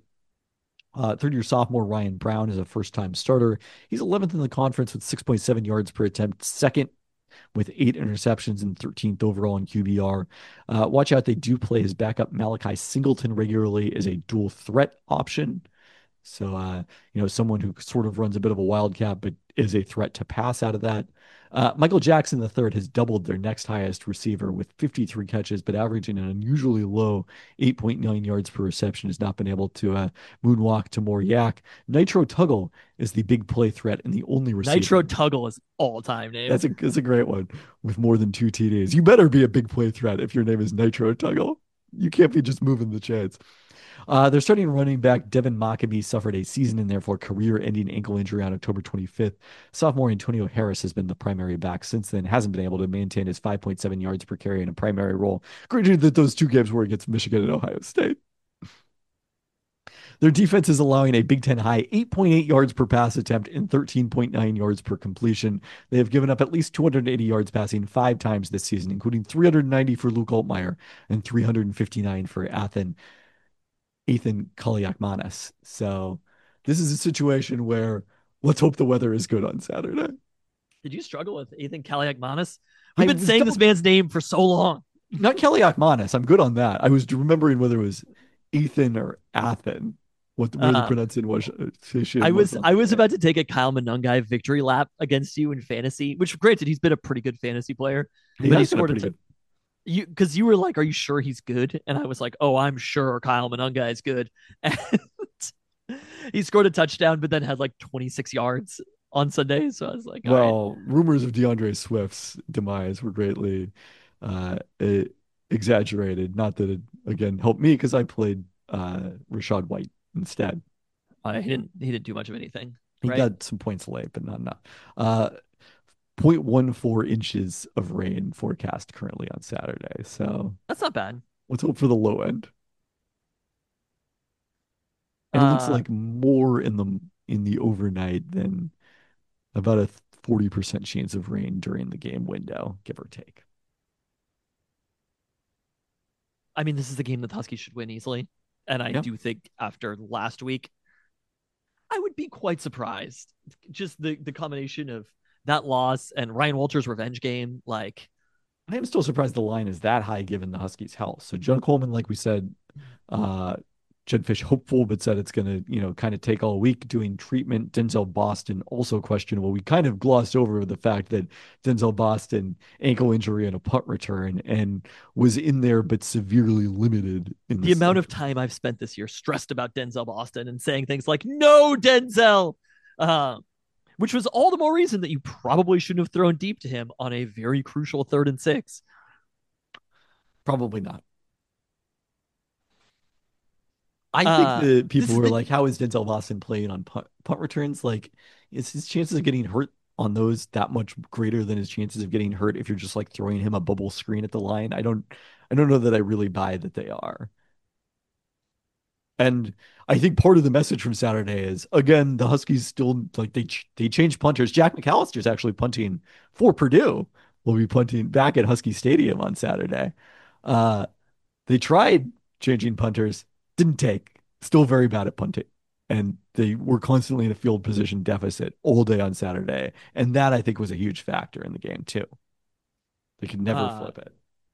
Uh, third year sophomore Ryan Brown is a first time starter. He's eleventh in the conference with six point seven yards per attempt, second with eight interceptions and thirteenth overall in Q B R. Uh, watch out, they do play his backup Malachi Singleton regularly as a dual threat option. So, uh, you know, someone who sort of runs a bit of a wildcat, but is a threat to pass out of that. Uh, Michael Jackson the third has doubled their next highest receiver with fifty-three catches, but averaging an unusually low eight point nine yards per reception, has not been able to uh, moonwalk to more yak. Nitro Tuggle is the big play threat and the only receiver. Nitro Tuggle is all time name. That's a, that's a great one with more than two T Ds. You better be a big play threat if your name is Nitro Tuggle. You can't be just moving the chains. Uh, their starting running back, Devin Mockabee, suffered a season and therefore career-ending ankle injury on October twenty-fifth. Sophomore Antonio Harris has been the primary back since then, hasn't been able to maintain his five point seven yards per carry in a primary role. Granted that those two games were against Michigan and Ohio State. Their defense is allowing a Big Ten high eight point eight yards per pass attempt and thirteen point nine yards per completion. They have given up at least two hundred eighty yards passing five times this season, including three hundred ninety for Luke Altmaier and three hundred fifty-nine for Athen. Ethan Kaliakmanis. So this is a situation where let's hope the weather is good on Saturday. Did you struggle with Ethan Kaliakmanis? We've I been saying double- this man's name for so long. Not Kaliakmanis. I'm good on that. I was remembering whether it was Ethan or Athen. What where uh, the pronunciation I was was I was about to take a Kyle Monungai victory lap against you in fantasy, which granted he's been a pretty good fantasy player. He but has he been a scored pretty a t- good. You because you were like, "Are you sure he's good?" And I was like, "Oh, I'm sure Kyle Monungai is good." And he scored a touchdown, but then had like twenty-six yards on Sunday. So I was like, well, right. rumors of DeAndre Swift's demise were greatly uh, exaggerated. Not that it again helped me because I played uh, Rachaad White instead. Uh, he didn't. He didn't do much of anything. He right? got some points late, but not enough. Uh, zero point one four inches of rain forecast currently on Saturday. So that's not bad. Let's hope for the low end. And uh, it looks like more in the in the overnight than about a forty percent chance of rain during the game window, give or take. I mean, this is the game that the Huskies should win easily. And I Yeah. do think after last week, I would be quite surprised. Just the the combination of that loss and Ryan Walters' revenge game, like I am still surprised the line is that high given the Huskies' health. So John Coleman, like we said, uh, Jedd Fisch hopeful, but said it's going to, you know, kind of take all week doing treatment. Denzel Boston also questionable. We kind of glossed over the fact that Denzel Boston ankle injury and a punt return and was in there but severely limited in the the amount of second. time I've spent this year stressed about Denzel Boston and saying things like "No, Denzel," uh, which was all the more reason that you probably shouldn't have thrown deep to him on a very crucial third and six. Probably not. I think Uh, the this people is were the like, how is Denzel Boston playing on punt, punt returns? Like, is his chances of getting hurt on those that much greater than his chances of getting hurt if you're just like throwing him a bubble screen at the line? I don't, I don't know that I really buy that they are. And I think part of the message from Saturday is again the Huskies still like they they changed punters. Jack McAllister's actually punting for Purdue. Will be punting back at Husky Stadium on Saturday. Uh, they tried changing punters, didn't take. Still very bad at punting. And they were constantly in a field position deficit all day on Saturday. And that I think was a huge factor in the game too. They could never uh, flip it.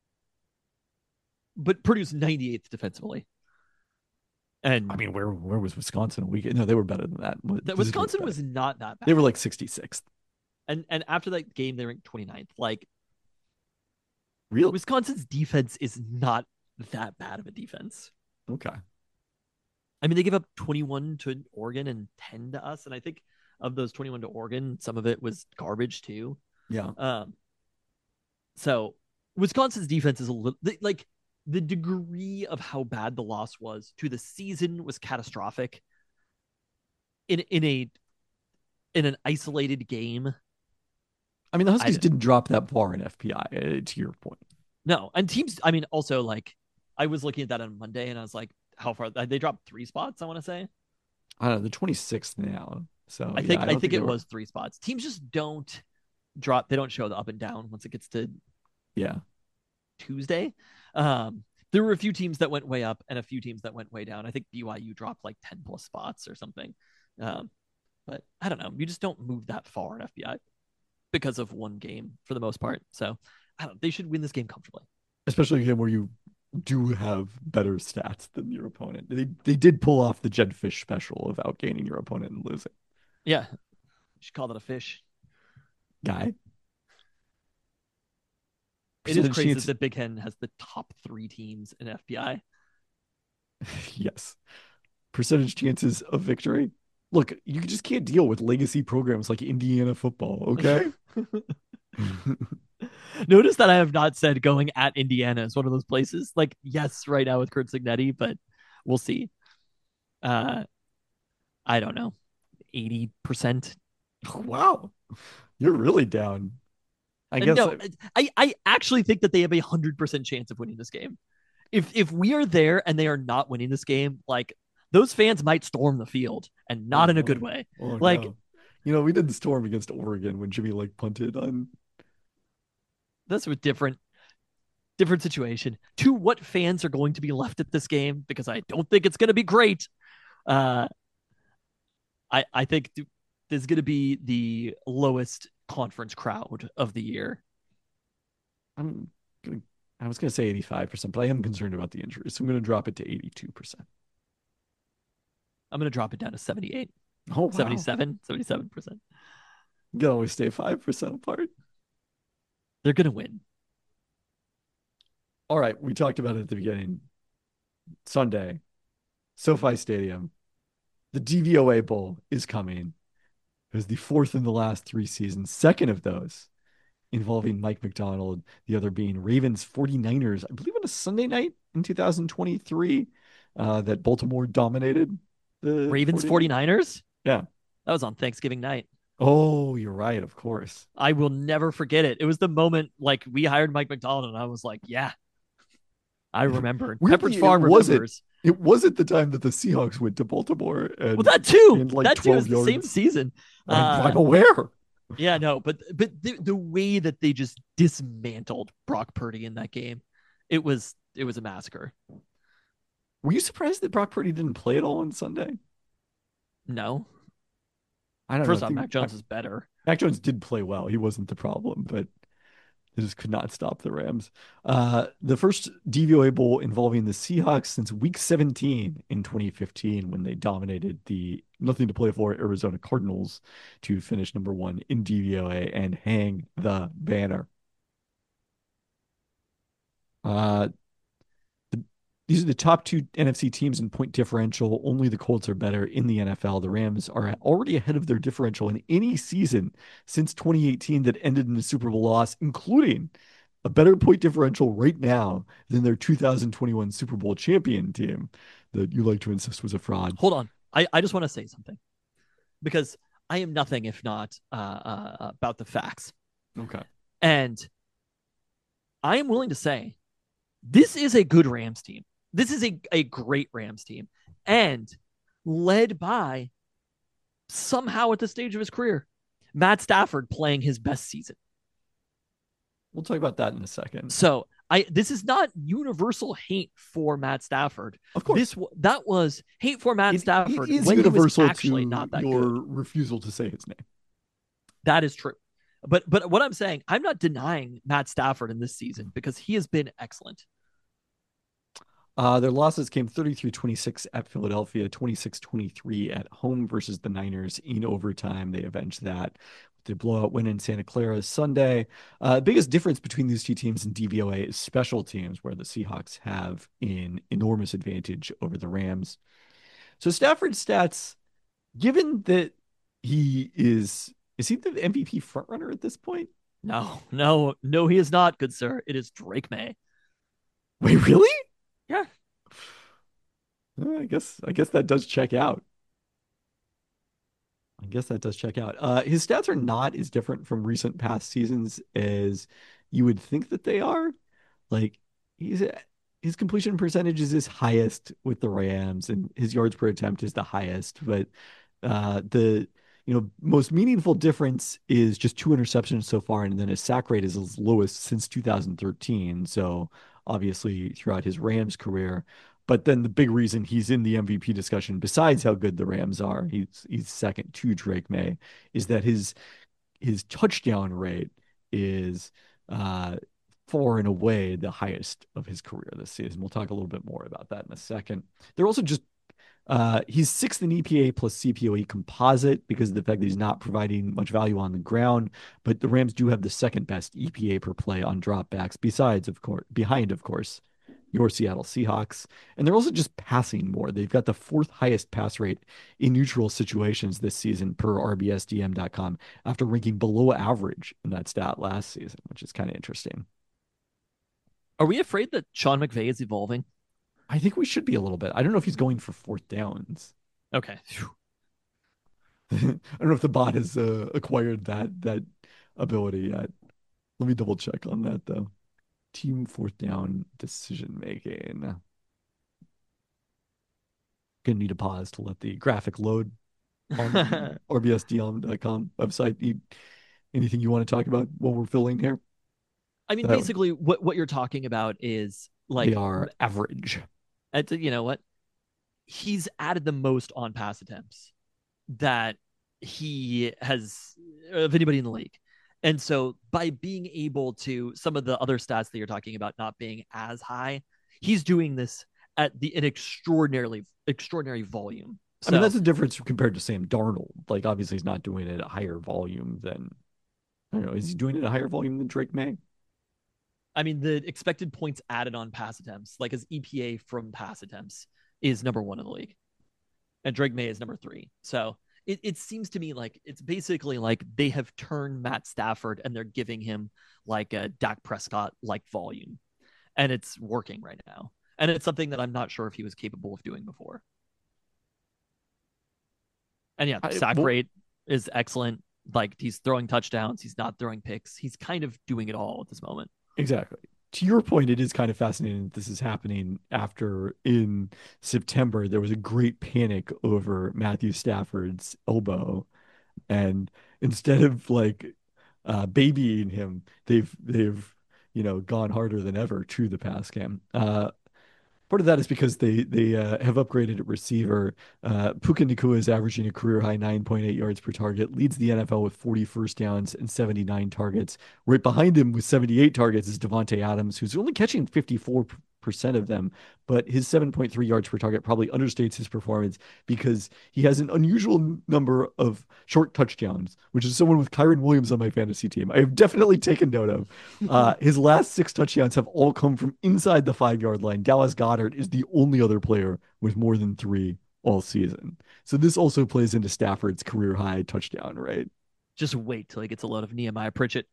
but Purdue's ninety-eighth defensively. And I mean, where where was Wisconsin a week? No, they were better than that. that Wisconsin was not that bad. They were like sixty-sixth. And and after that game, they ranked twenty-ninth. Like, Real Wisconsin's defense is not that bad of a defense. Okay. I mean, they gave up twenty-one to Oregon and ten to us. And I think of those twenty-one to Oregon, some of it was garbage too. Yeah. Um, so Wisconsin's defense is a little like the degree of how bad the loss was to the season was catastrophic. In in a in an isolated game. I mean, the Huskies I, didn't drop that far in F P I, uh, to your point. No, and teams. I mean, also like I was looking at that on Monday, and I was like, how far they dropped three spots? I want to say. I don't know, the twenty-sixth now. So I think yeah, I, I think, think it were... was three spots. Teams just don't drop. They don't show the up and down once it gets to yeah Tuesday. Um, there were a few teams that went way up and a few teams that went way down. I think B Y U dropped like ten plus spots or something. Um, but I don't know. You just don't move that far in F B I because of one game for the most part. So I don't. They should win this game comfortably, especially a game where you do have better stats than your opponent. They they did pull off the Jedd Fisch special of outgaining your opponent and losing. Yeah, you should call that a fish guy. It is crazy chance... that Big Ten has the top three teams in F B I. Yes. Percentage chances of victory. Look, you just can't deal with legacy programs like Indiana football, okay? Notice that I have not said going at Indiana is one of those places. Like, yes, right now with Curt Cignetti, but we'll see. Uh, I don't know. eighty percent. Wow. You're really down. I guess no, I, I actually think that they have a hundred percent chance of winning this game. If if we are there and they are not winning this game, like those fans might storm the field and not oh, in a no. good way. Oh, like, no. You know, we did the storm against Oregon when Jimmy like punted on. That's a different, different situation. To what fans are going to be left at this game, because I don't think it's going to be great. Uh, I I think there's going to be the lowest conference crowd of the year. I'm gonna, I was going to say eighty-five percent, but I am concerned about the injuries. So I'm going to drop it to eighty-two percent. I'm going to drop it down to seventy-eight. Oh, wow. seventy-seven, seventy-seven percent. You can always stay five percent apart. They're going to win. All right. We talked about it at the beginning. Sunday, SoFi Stadium. The D V O A Bowl is coming. It was the fourth in the last three seasons. Second of those involving Mike Macdonald, the other being Ravens forty-niners, I believe on a Sunday night in two thousand twenty-three, uh, that Baltimore dominated the Ravens forty-niners. Yeah. That was on Thanksgiving night. Oh, you're right. Of course. I will never forget it. It was the moment like we hired Mike Macdonald and I was like, yeah, I remember. Pepperidge Farm remembers. It wasn't the time that the Seahawks went to Baltimore. And, well, that too. Like that too is yards. the same season. I'm, uh, I'm aware. Yeah, no, but but the, the way that they just dismantled Brock Purdy in that game, it was it was a massacre. Were you surprised that Brock Purdy didn't play at all on Sunday? No. I don't know. I First off, think Mac Jones is better. Mac Jones did play well. He wasn't the problem, but they just could not stop the Rams. Uh, the first D V O A Bowl involving the Seahawks since week seventeen in twenty fifteen when they dominated the nothing to play for Arizona Cardinals to finish number one in D V O A and hang the banner. Uh, the, these are the top two N F C teams in point differential. Only the Colts are better in the N F L. The Rams are already ahead of their differential in any season since twenty eighteen that ended in a Super Bowl loss, including a better point differential right now than their two thousand twenty-one Super Bowl champion team that you like to insist was a fraud. Hold on. I, I just want to say something because I am nothing if not uh, uh, about the facts. Okay. And I am willing to say this is a good Rams team. This is a, a great Rams team and led by somehow at the stage of his career, Matt Stafford playing his best season. We'll talk about that in a second. So I this is not universal hate for Matt Stafford. Of course. This that was hate for Matt it, Stafford it is when universal he was actually to not that your good. refusal to say his name. That is true. But but what I'm saying, I'm not denying Matt Stafford in this season because he has been excellent. Uh, their losses came thirty-three twenty-six at Philadelphia, twenty-six twenty-three at home versus the Niners in overtime. They avenged that with the blowout win in Santa Clara Sunday. Uh, the biggest difference between these two teams in D V O A is special teams, where the Seahawks have an enormous advantage over the Rams. So Stafford's stats, given that he is, is he the M V P frontrunner at this point? No, no, no, he is not, good sir. It is Drake May. Wait, really? Yeah. I guess I guess that does check out. I guess that does check out. Uh, his stats are not as different from recent past seasons as you would think that they are. Like he's his completion percentage is his highest with the Rams, and his yards per attempt is the highest. But uh, the you know most meaningful difference is just two interceptions so far, and then his sack rate is his lowest since two thousand thirteen. So obviously throughout his Rams career. But then the big reason he's in the M V P discussion, besides how good the Rams are, he's he's second to Drake May, is that his his touchdown rate is uh, far and away the highest of his career this season. We'll talk a little bit more about that in a second. They're also just uh, he's sixth in E P A plus C P O E composite because of the fact that he's not providing much value on the ground. But the Rams do have the second best E P A per play on dropbacks, besides, of course, behind, of course, your Seattle Seahawks. And they're also just passing more. They've got the fourth highest pass rate in neutral situations this season per R B S D M dot com after ranking below average in that stat last season, which is kind of interesting. Are we afraid that Sean McVay is evolving? I think we should be a little bit. I don't know if he's going for fourth downs. Okay. I don't know if the bot has uh, acquired that that ability yet. Let me double check on that though. Team fourth down decision making. Gonna need a pause to let the graphic load on the R B S D M dot com website. Anything you want to talk about while we're filling here? I mean, That- basically, what what you're talking about is like They are average. at the- you know what? He's added the most on pass attempts that he has of anybody in the league. And so by being able to some of the other stats that you're talking about not being as high, he's doing this at the an extraordinarily extraordinary volume. So, I mean, that's the difference compared to Sam Darnold. Like, obviously, he's not doing it at a higher volume than, I don't know, is he doing it at a higher volume than Drake May? I mean, the expected points added on pass attempts, like his E P A from pass attempts, is number one in the league. And Drake May is number three. So it, it seems to me like it's basically like they have turned Matt Stafford and they're giving him like a Dak Prescott like volume. And it's working right now. And it's something that I'm not sure if he was capable of doing before. And yeah, I- sack well- rate is excellent. Like he's throwing touchdowns, he's not throwing picks. He's kind of doing it all at this moment. Exactly. To your point, it is kind of fascinating that this is happening after in September there was a great panic over Matthew Stafford's elbow, and instead of like uh, babying him, they've they've you know gone harder than ever to the pass game. Uh, Part of that is because they they uh, have upgraded at receiver. Uh, Puka Nacua is averaging a career high nine point eight yards per target, leads the N F L with forty first downs and seventy-nine targets. Right behind him with seventy-eight targets is Davante Adams, who's only catching fifty-four percent of them, but his seven point three yards per target probably understates his performance because he has an unusual number of short touchdowns, which is someone with Kyren Williams on my fantasy team I have definitely taken note of. Uh, his last six touchdowns have all come from inside the five yard line. Dallas Goedert is the only other player with more than three all season. So this also plays into Stafford's career high touchdown, right? Just wait till he gets a load of Nehemiah Pritchett.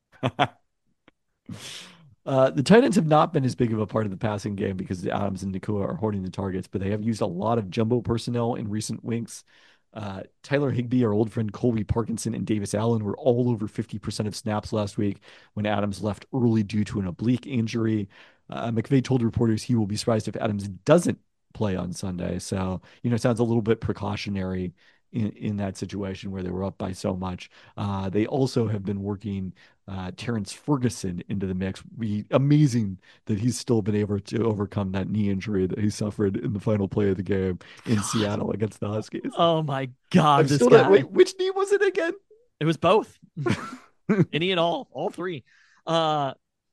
Uh, the tight ends have not been as big of a part of the passing game because Adams and Nacua are hoarding the targets, but they have used a lot of jumbo personnel in recent weeks. Uh, Tyler Higbee, our old friend Colby Parkinson, and Davis Allen were all over fifty percent of snaps last week when Adams left early due to an oblique injury. Uh, McVay told reporters he will be surprised if Adams doesn't play on Sunday. So, you know, it sounds a little bit precautionary in, in that situation where they were up by so much. Uh, they also have been working uh, Terrence Ferguson into the mix. We, amazing that he's still been able to overcome that knee injury that he suffered in the final play of the game in God. Seattle against the Huskies. Oh my God, I'm this still guy. Not, wait, which knee was it again? It was both. Any and all, all three. Uh,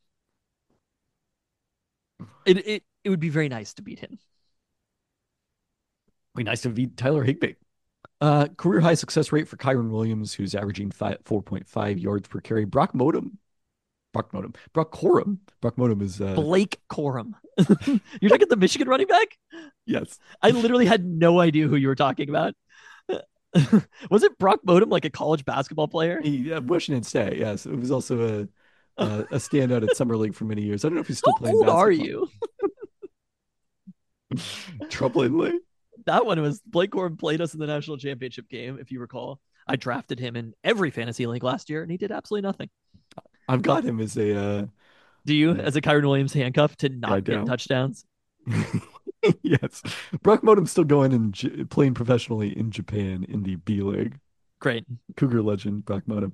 it, it, it would be very nice to beat him. Be nice to beat Tyler Higbee. Uh, career high success rate for Kyren Williams, who's averaging five, four point five yards per carry. Brock Modem. Brock Modem. Brock Corum. Brock Modem is uh... Blake Corum. You're talking the Michigan running back? Yes. I literally had no idea who you were talking about. Was it Brock Modem, like a college basketball player? He, uh, Washington State, yes. It was also a a, a standout at Summer League for many years. I don't know if he's still How playing old basketball. are you? Troublingly. That one was Blake Corum played us in the national championship game, if you recall. I drafted him in every fantasy league last year, and he did absolutely nothing. I've got him as a. Uh, Do you, uh, as a Kyren Williams handcuff to not yeah, get touchdowns? Yes. Brock Modem's still going and J- playing professionally in Japan in the B League. Great. Cougar legend, Brock Modem.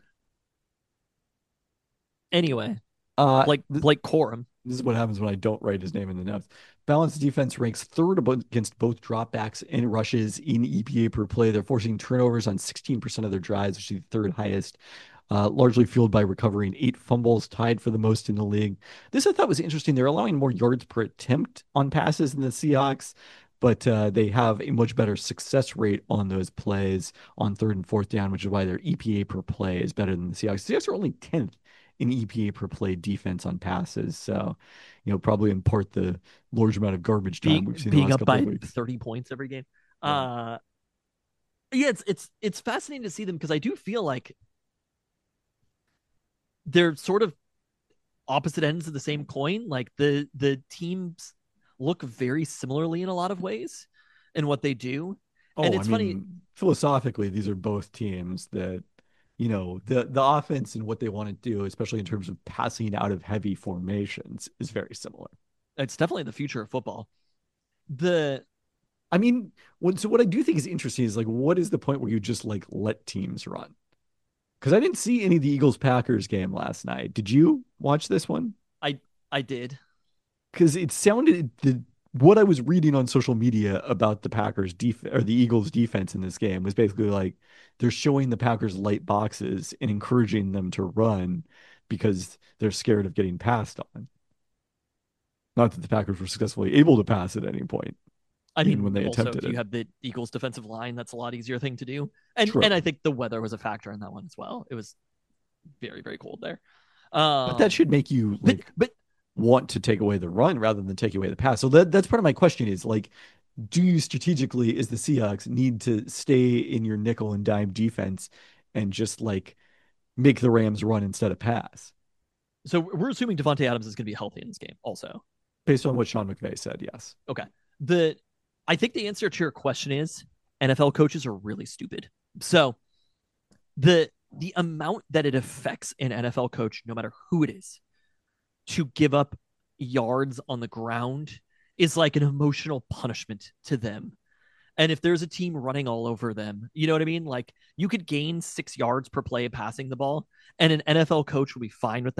Anyway, uh, like Blake Corum. This is what happens when I don't write his name in the notes. Balanced defense ranks third against both dropbacks and rushes in E P A per play. They're forcing turnovers on sixteen percent of their drives, which is the third highest, uh, largely fueled by recovering eight fumbles, tied for the most in the league. This I thought was interesting. They're allowing more yards per attempt on passes than the Seahawks, but uh, they have a much better success rate on those plays on third and fourth down, which is why their E P A per play is better than the Seahawks. The Seahawks are only tenth in E P A per play defense on passes. So, you know, probably in part the large amount of garbage time being, we've seen being the last up couple by of weeks. thirty points every game. Yeah. Uh, yeah, it's it's it's fascinating to see them because I do feel like they're sort of opposite ends of the same coin. Like the the teams look very similarly in a lot of ways in what they do. Oh, and it's I funny. mean, philosophically, these are both teams that, you know, the the offense and what they want to do, especially in terms of passing out of heavy formations, is very similar. It's definitely the future of football. The, I mean, what, so what I do think is interesting is like, what is the point where you just like let teams run? Because I didn't see any of the Eagles Packers game last night. Did you watch this one? I I did. Because it sounded the what I was reading on social media about the Packers def or the Eagles defense in this game was basically like they're showing the Packers light boxes and encouraging them to run because they're scared of getting passed on. Not that the Packers were successfully able to pass at any point. I mean, when they also, attempted if you it. have the Eagles defensive line, that's a lot easier thing to do. And True. and I think the weather was a factor in that one as well. It was very, very cold there. Um, But that should make you but, like but want to take away the run rather than take away the pass. So that that's part of my question is like, do you strategically, as the Seahawks, need to stay in your nickel and dime defense and just like make the Rams run instead of pass? So we're assuming Davante Adams is going to be healthy in this game also. Based on what Sean McVay said, yes. Okay. The I think the answer to your question is N F L coaches are really stupid. So the the amount that it affects an N F L coach, no matter who it is, to give up yards on the ground is like an emotional punishment to them. And if there's a team running all over them, you know what I mean? Like you could gain six yards per play passing the ball, and an N F L coach would be fine with that.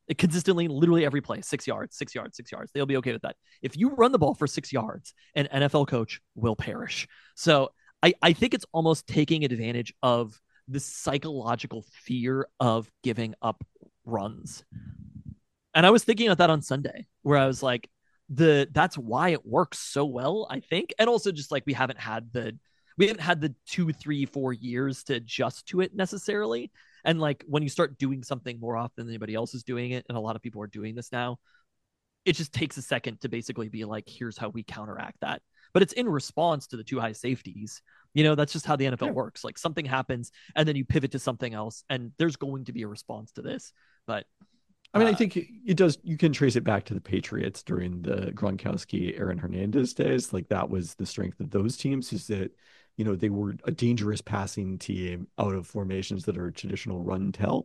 It consistently, literally every play, six yards, six yards, six yards. They'll be okay with that. If you run the ball for six yards, an N F L coach will perish. So I, I think it's almost taking advantage of the psychological fear of giving up runs. And I was thinking about that on Sunday, where I was like, the that's why it works so well, I think. And also just like we haven't had the we haven't had the two, three, four years to adjust to it necessarily. And like when you start doing something more often than anybody else is doing it, and a lot of people are doing this now, it just takes a second to basically be like, here's how we counteract that. But it's in response to the two high safeties. You know, that's just how the N F L yeah. works. Like something happens and then you pivot to something else, and there's going to be a response to this. But I mean, uh, I think it does. You can trace it back to the Patriots during the Gronkowski, Aaron Hernandez days. Like that was the strength of those teams, is that, you know, they were a dangerous passing team out of formations that are traditional run tell.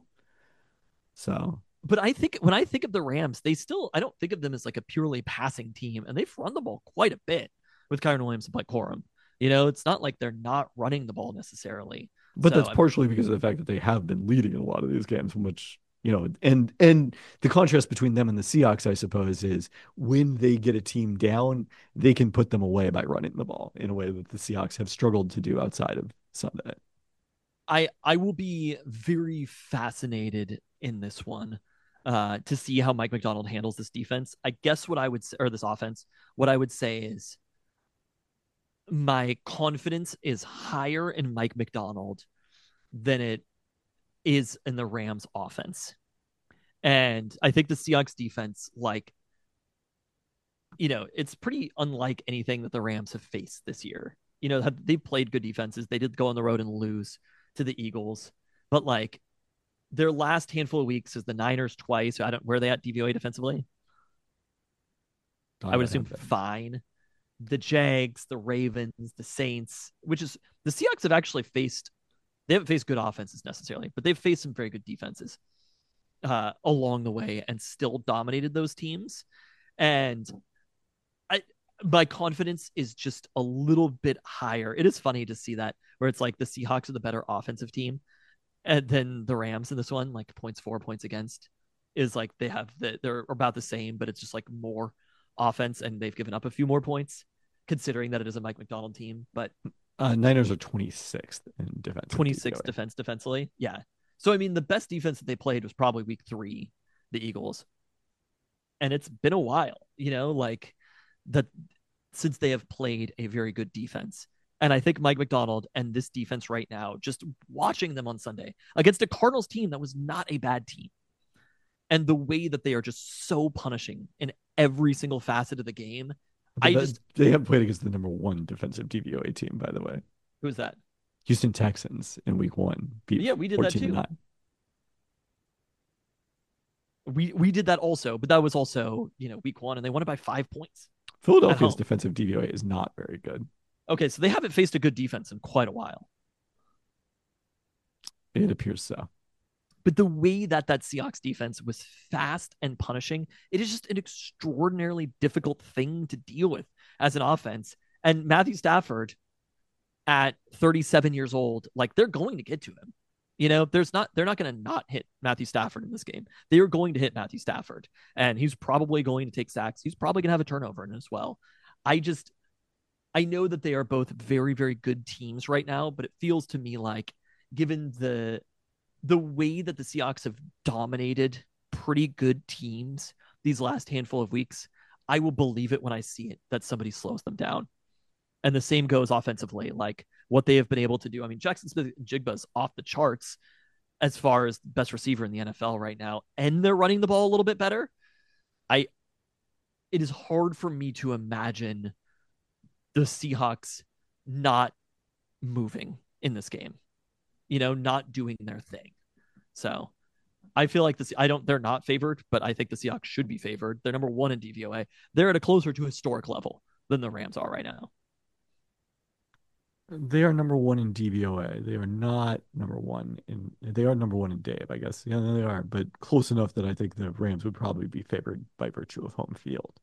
So, but I think when I think of the Rams, they still, I don't think of them as like a purely passing team, and they've run the ball quite a bit with Kyren Williams and Blake Corum. You know, it's not like they're not running the ball necessarily. But so, that's partially I mean, because of the fact that they have been leading a lot of these games, which, you know, and and the contrast between them and the Seahawks, I suppose, is when they get a team down, they can put them away by running the ball in a way that the Seahawks have struggled to do outside of Sunday. I I will be very fascinated in this one uh, to see how Mike Macdonald handles this defense. I guess what I would say, or this offense, what I would say is my confidence is higher in Mike Macdonald than it is in the Rams offense. And I think the Seahawks defense, like, you know, it's pretty unlike anything that the Rams have faced this year. You know, they've played good defenses. They did go on the road and lose to the Eagles, but like their last handful of weeks is the Niners twice. I don't, where are they at D V O A defensively? I, I would assume fine. The Jags, the Ravens, the Saints, which is the Seahawks have actually faced, they haven't faced good offenses necessarily, but they've faced some very good defenses uh, along the way and still dominated those teams. And I, my confidence is just a little bit higher. It is funny to see that where it's like the Seahawks are the better offensive team, and then the Rams in this one, like points for, points against, is like they have the, they're about the same, but it's just like more offense, and they've given up a few more points considering that it is a Mike Macdonald team. But uh, Niners are twenty-sixth in defense. twenty-sixth defense defensively. Yeah. So, I mean, the best defense that they played was probably week three, the Eagles. And it's been a while, you know, like that since they have played a very good defense. And I think Mike Macdonald and this defense right now, just watching them on Sunday against a Cardinals team that was not a bad team, and the way that they are just so punishing in every single facet of the game. But I that, just they have played against the number one defensive D V O A team, by the way. Who's that? Houston Texans in week one. Beat yeah, we did that too. nine. We we did that also, but that was also, you know, week one, and they won it by five points. Philadelphia's defensive D V O A is not very good. Okay, so they haven't faced a good defense in quite a while. It appears so. But the way that that Seahawks defense was fast and punishing, it is just an extraordinarily difficult thing to deal with as an offense. And Matthew Stafford at thirty-seven years old, like they're going to get to him. You know, there's not, they're not going to not hit Matthew Stafford in this game. They are going to hit Matthew Stafford, and he's probably going to take sacks. He's probably going to have a turnover in it as well. I just, I know that they are both very, very good teams right now, but it feels to me like given the, the way that the Seahawks have dominated pretty good teams these last handful of weeks, I will believe it when I see it that somebody slows them down. And the same goes offensively, like what they have been able to do. I mean, Jackson Smith-Njigba's off the charts as far as best receiver in the N F L right now, and they're running the ball a little bit better. I, it is hard for me to imagine the Seahawks not moving in this game, you know, not doing their thing. So I feel like this, I don't, they're not favored, but I think the Seahawks should be favored. They're number one in D V O A. They're at a closer to historic level than the Rams are right now. They are number one in D V O A. They are not number one in, they are number one in Dave, I guess. Yeah, they are, but close enough that I think the Rams would probably be favored by virtue of home field.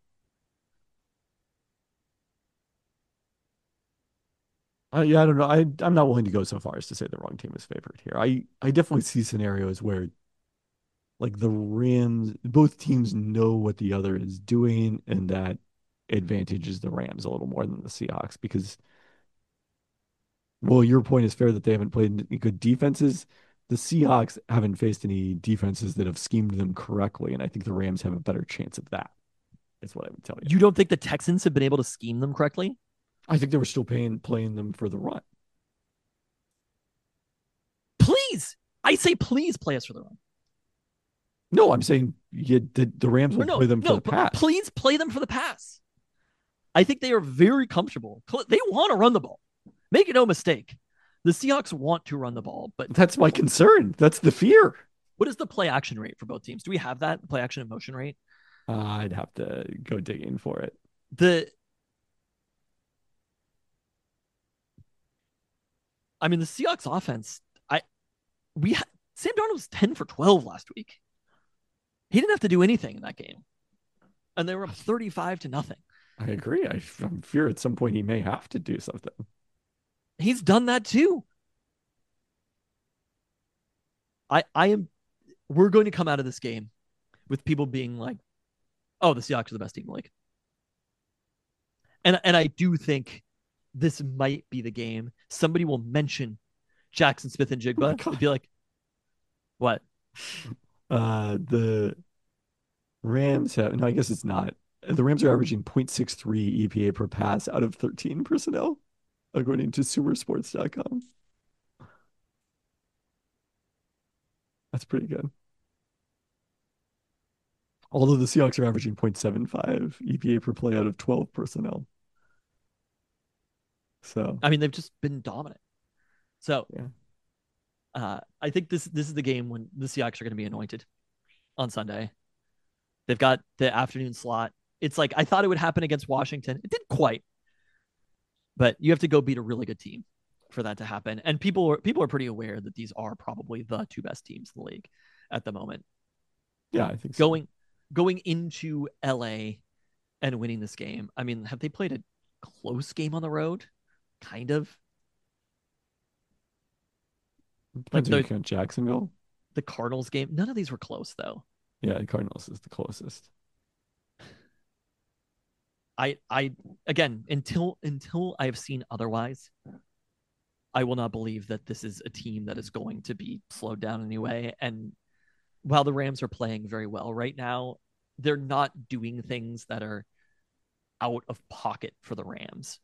Uh, yeah, I don't know. I, I'm not willing to go so far as to say the wrong team is favored here. I, I definitely see scenarios where like the Rams, both teams know what the other is doing, and that advantages the Rams a little more than the Seahawks because, well, your point is fair that they haven't played any good defenses. The Seahawks haven't faced any defenses that have schemed them correctly, and I think the Rams have a better chance of that. That's what I would tell you. You don't think the Texans have been able to scheme them correctly? I think they were still paying, playing them for the run. Please, I say please play us for the run. No, I'm saying you, the, the Rams will no, play them no, for the pass. Please play them for the pass. I think they are very comfortable. They want to run the ball. Make no mistake. The Seahawks want to run the ball, but that's my concern. That's the fear. What is the play action rate for both teams? Do we have that play action and motion rate? Uh, I'd have to go digging for it. The, I mean, the Seahawks offense. I we ha- Sam Darnold was ten for twelve last week. He didn't have to do anything in that game, and they were up thirty-five to nothing. I agree. I, I fear at some point he may have to do something. He's done that too. I I am. We're going to come out of this game with people being like, "Oh, the Seahawks are the best team in the league," and and I do think this might be the game. Somebody will mention Jackson Smith and Jigba. Oh, it'd be like, what? Uh, the Rams have no. I guess it's not. The Rams are averaging point six three E P A per pass out of thirteen personnel, according to Sumer Sports dot com. That's pretty good. Although the Seahawks are averaging point seven five E P A per play out of twelve personnel. So I mean, they've just been dominant. So yeah. uh, I think this this is the game when the Seahawks are going to be anointed on Sunday. They've got the afternoon slot. It's like I thought it would happen against Washington. It didn't quite, but you have to go beat a really good team for that to happen. And people are people are pretty aware that these are probably the two best teams in the league at the moment. Yeah, I think so. Going going into L A and winning this game. I mean, have they played a close game on the road? Kind of. Depends like the, on Jacksonville. The Cardinals game. None of these were close though. Yeah, the Cardinals is the closest. I I again until until I've seen otherwise, I will not believe that this is a team that is going to be slowed down in any way. And while the Rams are playing very well right now, they're not doing things that are out of pocket for the Rams.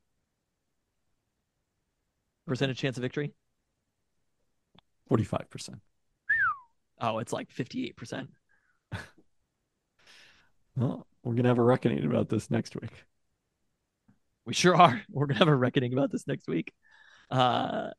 Percentage chance of victory? forty-five percent. Oh, it's like fifty-eight percent. Well, we're going to have a reckoning about this next week. We sure are. We're going to have a reckoning about this next week. Uh,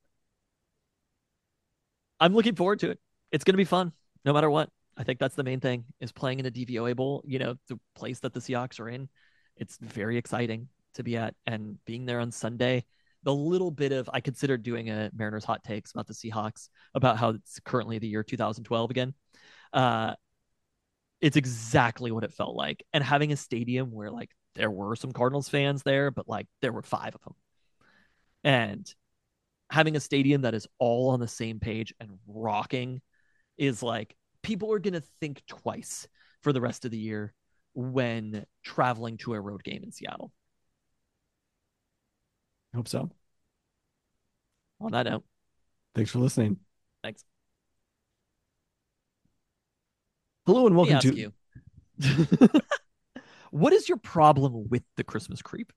I'm looking forward to it. It's going to be fun, no matter what. I think that's the main thing, is playing in a D V O A Bowl, you know, the place that the Seahawks are in. It's very exciting to be at, and being there on Sunday. The little bit of, I considered doing a Mariners hot takes about the Seahawks, about how it's currently the year two thousand twelve again. Uh, it's exactly what it felt like. And having a stadium where like there were some Cardinals fans there, but like there were five of them. And having a stadium that is all on the same page and rocking is like, people are going to think twice for the rest of the year when traveling to a road game in Seattle. I hope so. On that note, thanks for listening. Thanks. Hello and welcome to you. What is your problem with the Christmas creep?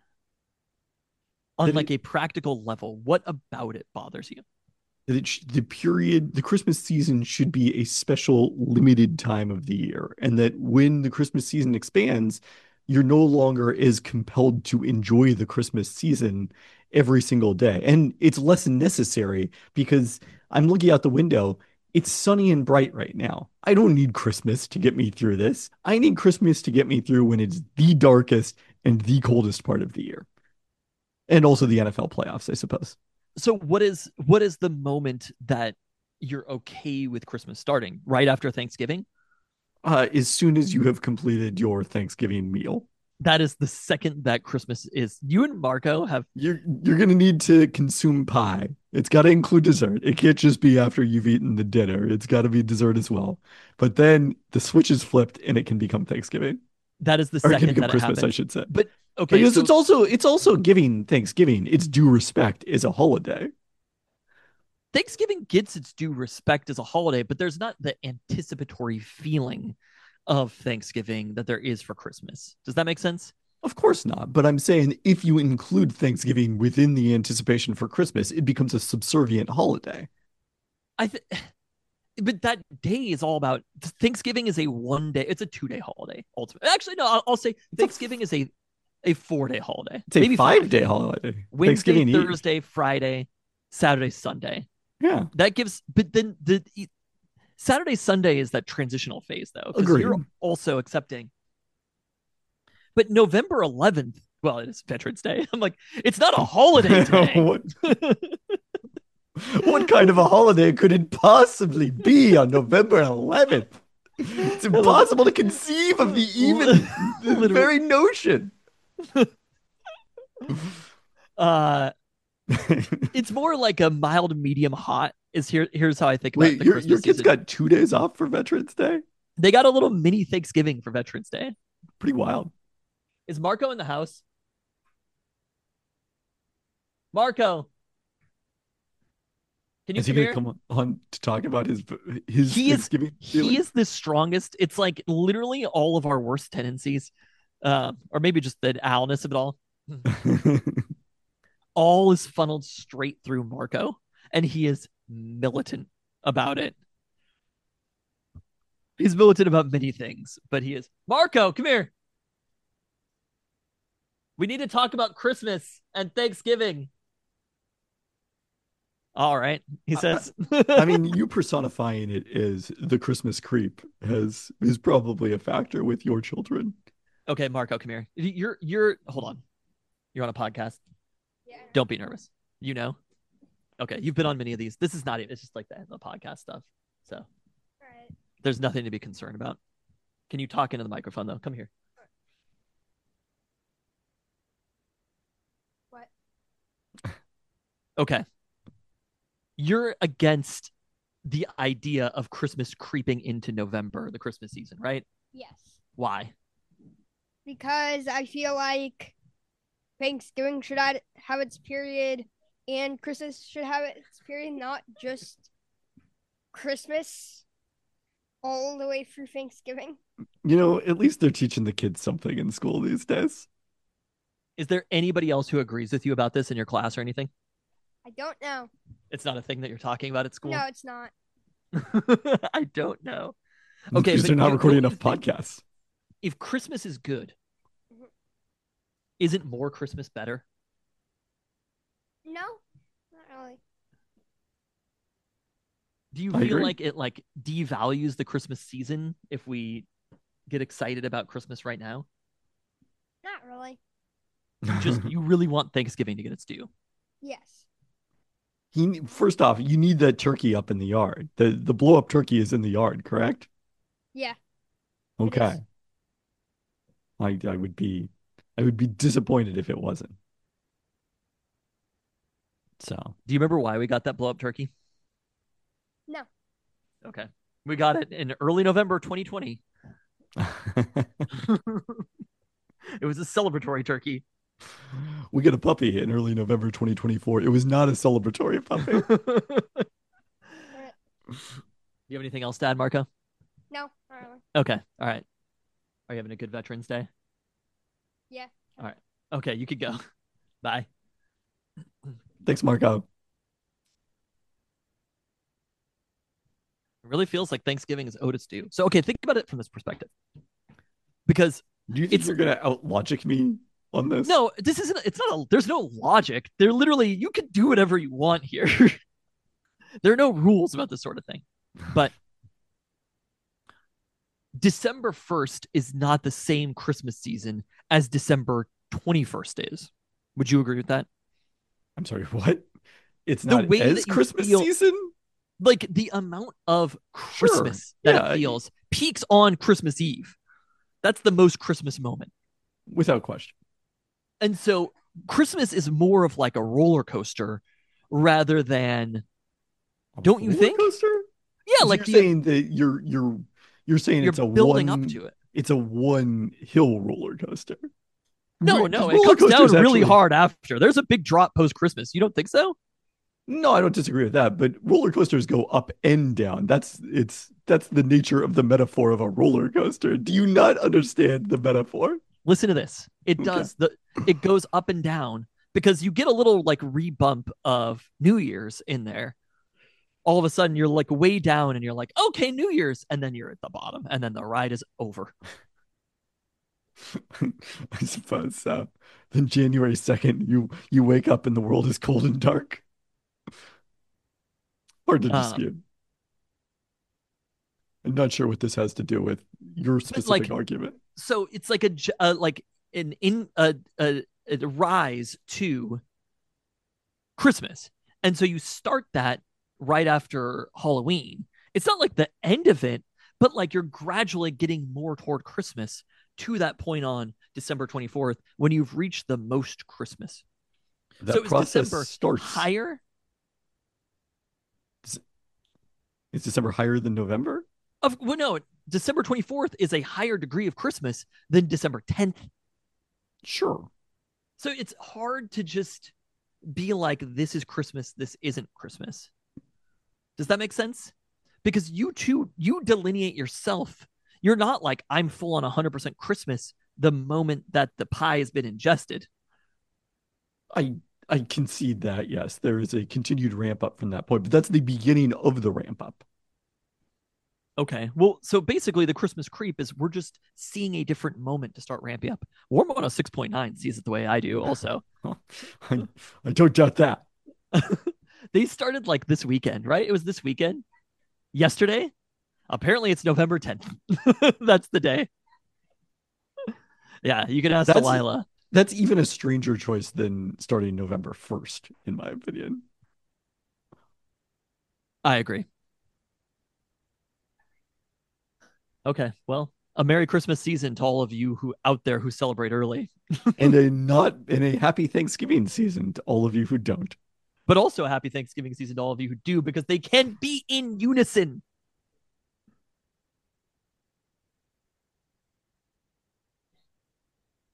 On like a practical level, what about it bothers you? That it sh- the period, the Christmas season should be a special limited time of the year. And that when the Christmas season expands, you're no longer as compelled to enjoy the Christmas season every single day. And it's less necessary because I'm looking out the window. It's sunny and bright right now. I don't need Christmas to get me through this. I need Christmas to get me through when it's the darkest and the coldest part of the year. And also the N F L playoffs, I suppose. So what is what is the moment that you're okay with Christmas starting? Right after Thanksgiving? Uh, as soon as you have completed your Thanksgiving meal. That is the second that Christmas is. You and Marco have You're you're gonna need to consume pie. It's got to include dessert. It can't just be after you've eaten the dinner. It's got to be dessert as well. But then the switch is flipped and it can become Thanksgiving. that is the Or it can second become that it Christmas, I happens. should say. But okay, Because so it's also it's also giving Thanksgiving its due respect is a holiday. Thanksgiving gets its due respect as a holiday, but there's not the anticipatory feeling of Thanksgiving that there is for Christmas. Does that make sense? Of course not. But I'm saying if you include Thanksgiving within the anticipation for Christmas, it becomes a subservient holiday. I th- but that day is all about Thanksgiving is a one day, it's a two day holiday. Ultimately, actually, no, I'll, I'll say Thanksgiving is a a four day holiday. It's a Maybe five day holiday. Wednesday, Thanksgiving Eve. Thursday, Friday, Saturday, Sunday. Yeah. That gives, but then the Saturday, Sunday is that transitional phase though, because Agreed. you're also accepting. But November eleventh, well, it is Veterans Day. I'm like, it's not a holiday day. what, what kind of a holiday could it possibly be on November eleventh? It's impossible to conceive of the even the very notion. Uh, it's more like a mild, medium hot. Is here? Here's how I think about Wait, the your, Christmas your kids season. got two days off for Veterans Day? They got a little mini Thanksgiving for Veterans Day. Pretty wild. Is Marco in the house? Marco, can you Is he come going to here? come on to talk about his his He is Thanksgiving he feelings? is the strongest. It's like literally all of our worst tendencies, uh, or maybe just the owlness of it all. All is funneled straight through Marco, and he is militant about it. He's militant about many things, but he is Marco. Come here. We need to talk about Christmas and Thanksgiving. All right, he says. I mean, you personifying it as the Christmas creep has is probably a factor with your children. Okay, Marco, come here. You're you're hold on. You're on a podcast. Yeah. Don't be nervous. You know. Okay, you've been on many of these. This is not even. It's just like the, the podcast stuff. So All right. there's nothing to be concerned about. Can you talk into the microphone though? Come here. What? Okay. You're against the idea of Christmas creeping into November, the Christmas season, right? Yes. Why? Because I feel like Thanksgiving should have have its period and Christmas should have its period, not just Christmas all the way through Thanksgiving. You know, at least they're teaching the kids something in school these days. Is there anybody else who agrees with you about this in your class or anything? I don't know. It's not a thing that you're talking about at school? No, it's not. I don't know. Okay, Okay, because but they're not you- recording don't enough you think- podcasts. If Christmas is good, Mhm. isn't more Christmas better? No, not really. Do you I feel agree. like it like devalues the Christmas season if we get excited about Christmas right now? Not really. You just you really want Thanksgiving to get its due. Yes. He, first off, you need that turkey up in the yard. The the blow up turkey is in the yard, correct? Yeah. It Okay. is. I I would be I would be disappointed if it wasn't. So Do you remember why we got that blow up turkey? No. Okay. We got it in early November twenty twenty. It was a celebratory turkey. we get a puppy in early November twenty twenty-four. It was not a celebratory puppy. Do you have anything else to add, Marco? No, not really. Okay. All right. Are you having a good Veterans Day? Yeah. Okay, you could go. Bye. Thanks, Marco. It really feels like Thanksgiving is Otis due. So, okay, think about it from this perspective. Because Do you think It's- you're gonna out logic me on this? no, this isn't, it's not, a, there's no logic. They're literally, you can do whatever you want here. There are no rules about this sort of thing. But December first is not the same Christmas season as December twenty-first is. Would you agree with that? I'm sorry, what? It's The not way as that you Christmas feel- season? Like the amount of Sure. Christmas that Yeah. it feels peaks on Christmas Eve. That's the most Christmas moment. Without question. And so Christmas is more of like a roller coaster rather than, A don't you roller think? coaster? Yeah, So like you're the, saying that you're you're you're saying you're it's a building one up to it. it's a one hill roller coaster. No, Because no, it roller comes down coasters really actually hard after. There's a big drop post Christmas. You don't think so? no, I don't disagree with that, but roller coasters go up and down. That's it's that's the nature of the metaphor of a roller coaster. Do you not understand the metaphor? Listen to this. It Okay. does the it goes up and down because you get a little like rebump of New Year's in there. All of a sudden you're like way down and you're like, okay, New Year's, and then you're at the bottom, and then the ride is over. I suppose so. Then January second, you you wake up and the world is cold and dark. Hard to Um, dispute. I'm not sure what this has to do with your but specific like, argument. so it's like a uh, like an in a, a a rise to Christmas, and so you start that right after Halloween. It's not like the end of it, but like you're gradually getting more toward Christmas to that point on December twenty-fourth when you've reached the most Christmas. That So is process December starts. higher? Is December higher than November? Of well, no, December twenty-fourth is a higher degree of Christmas than December tenth. Sure. So it's hard to just be like, this is Christmas, this isn't Christmas. Does that make sense? Because you too, you delineate yourself. You're not like, I'm full on one hundred percent Christmas the moment that the pie has been ingested. I I concede that, yes, there is a continued ramp up from that point, but that's the beginning of the ramp up. Okay. Well, so basically the Christmas creep is we're just seeing a different moment to start ramping up. Warm one oh six point nine sees it the way I do also. I, I don't doubt that. They started like this weekend, right? It was this weekend. Yesterday? Apparently it's November tenth. That's the day. Yeah, you can ask That's- Delilah. That's even a stranger choice than starting November first, in my opinion. I agree. Okay, well, a Merry Christmas season to all of you who out there who celebrate early, And a not and a happy Thanksgiving season to all of you who don't. but also a happy Thanksgiving season to all of you who do, because they can be in unison.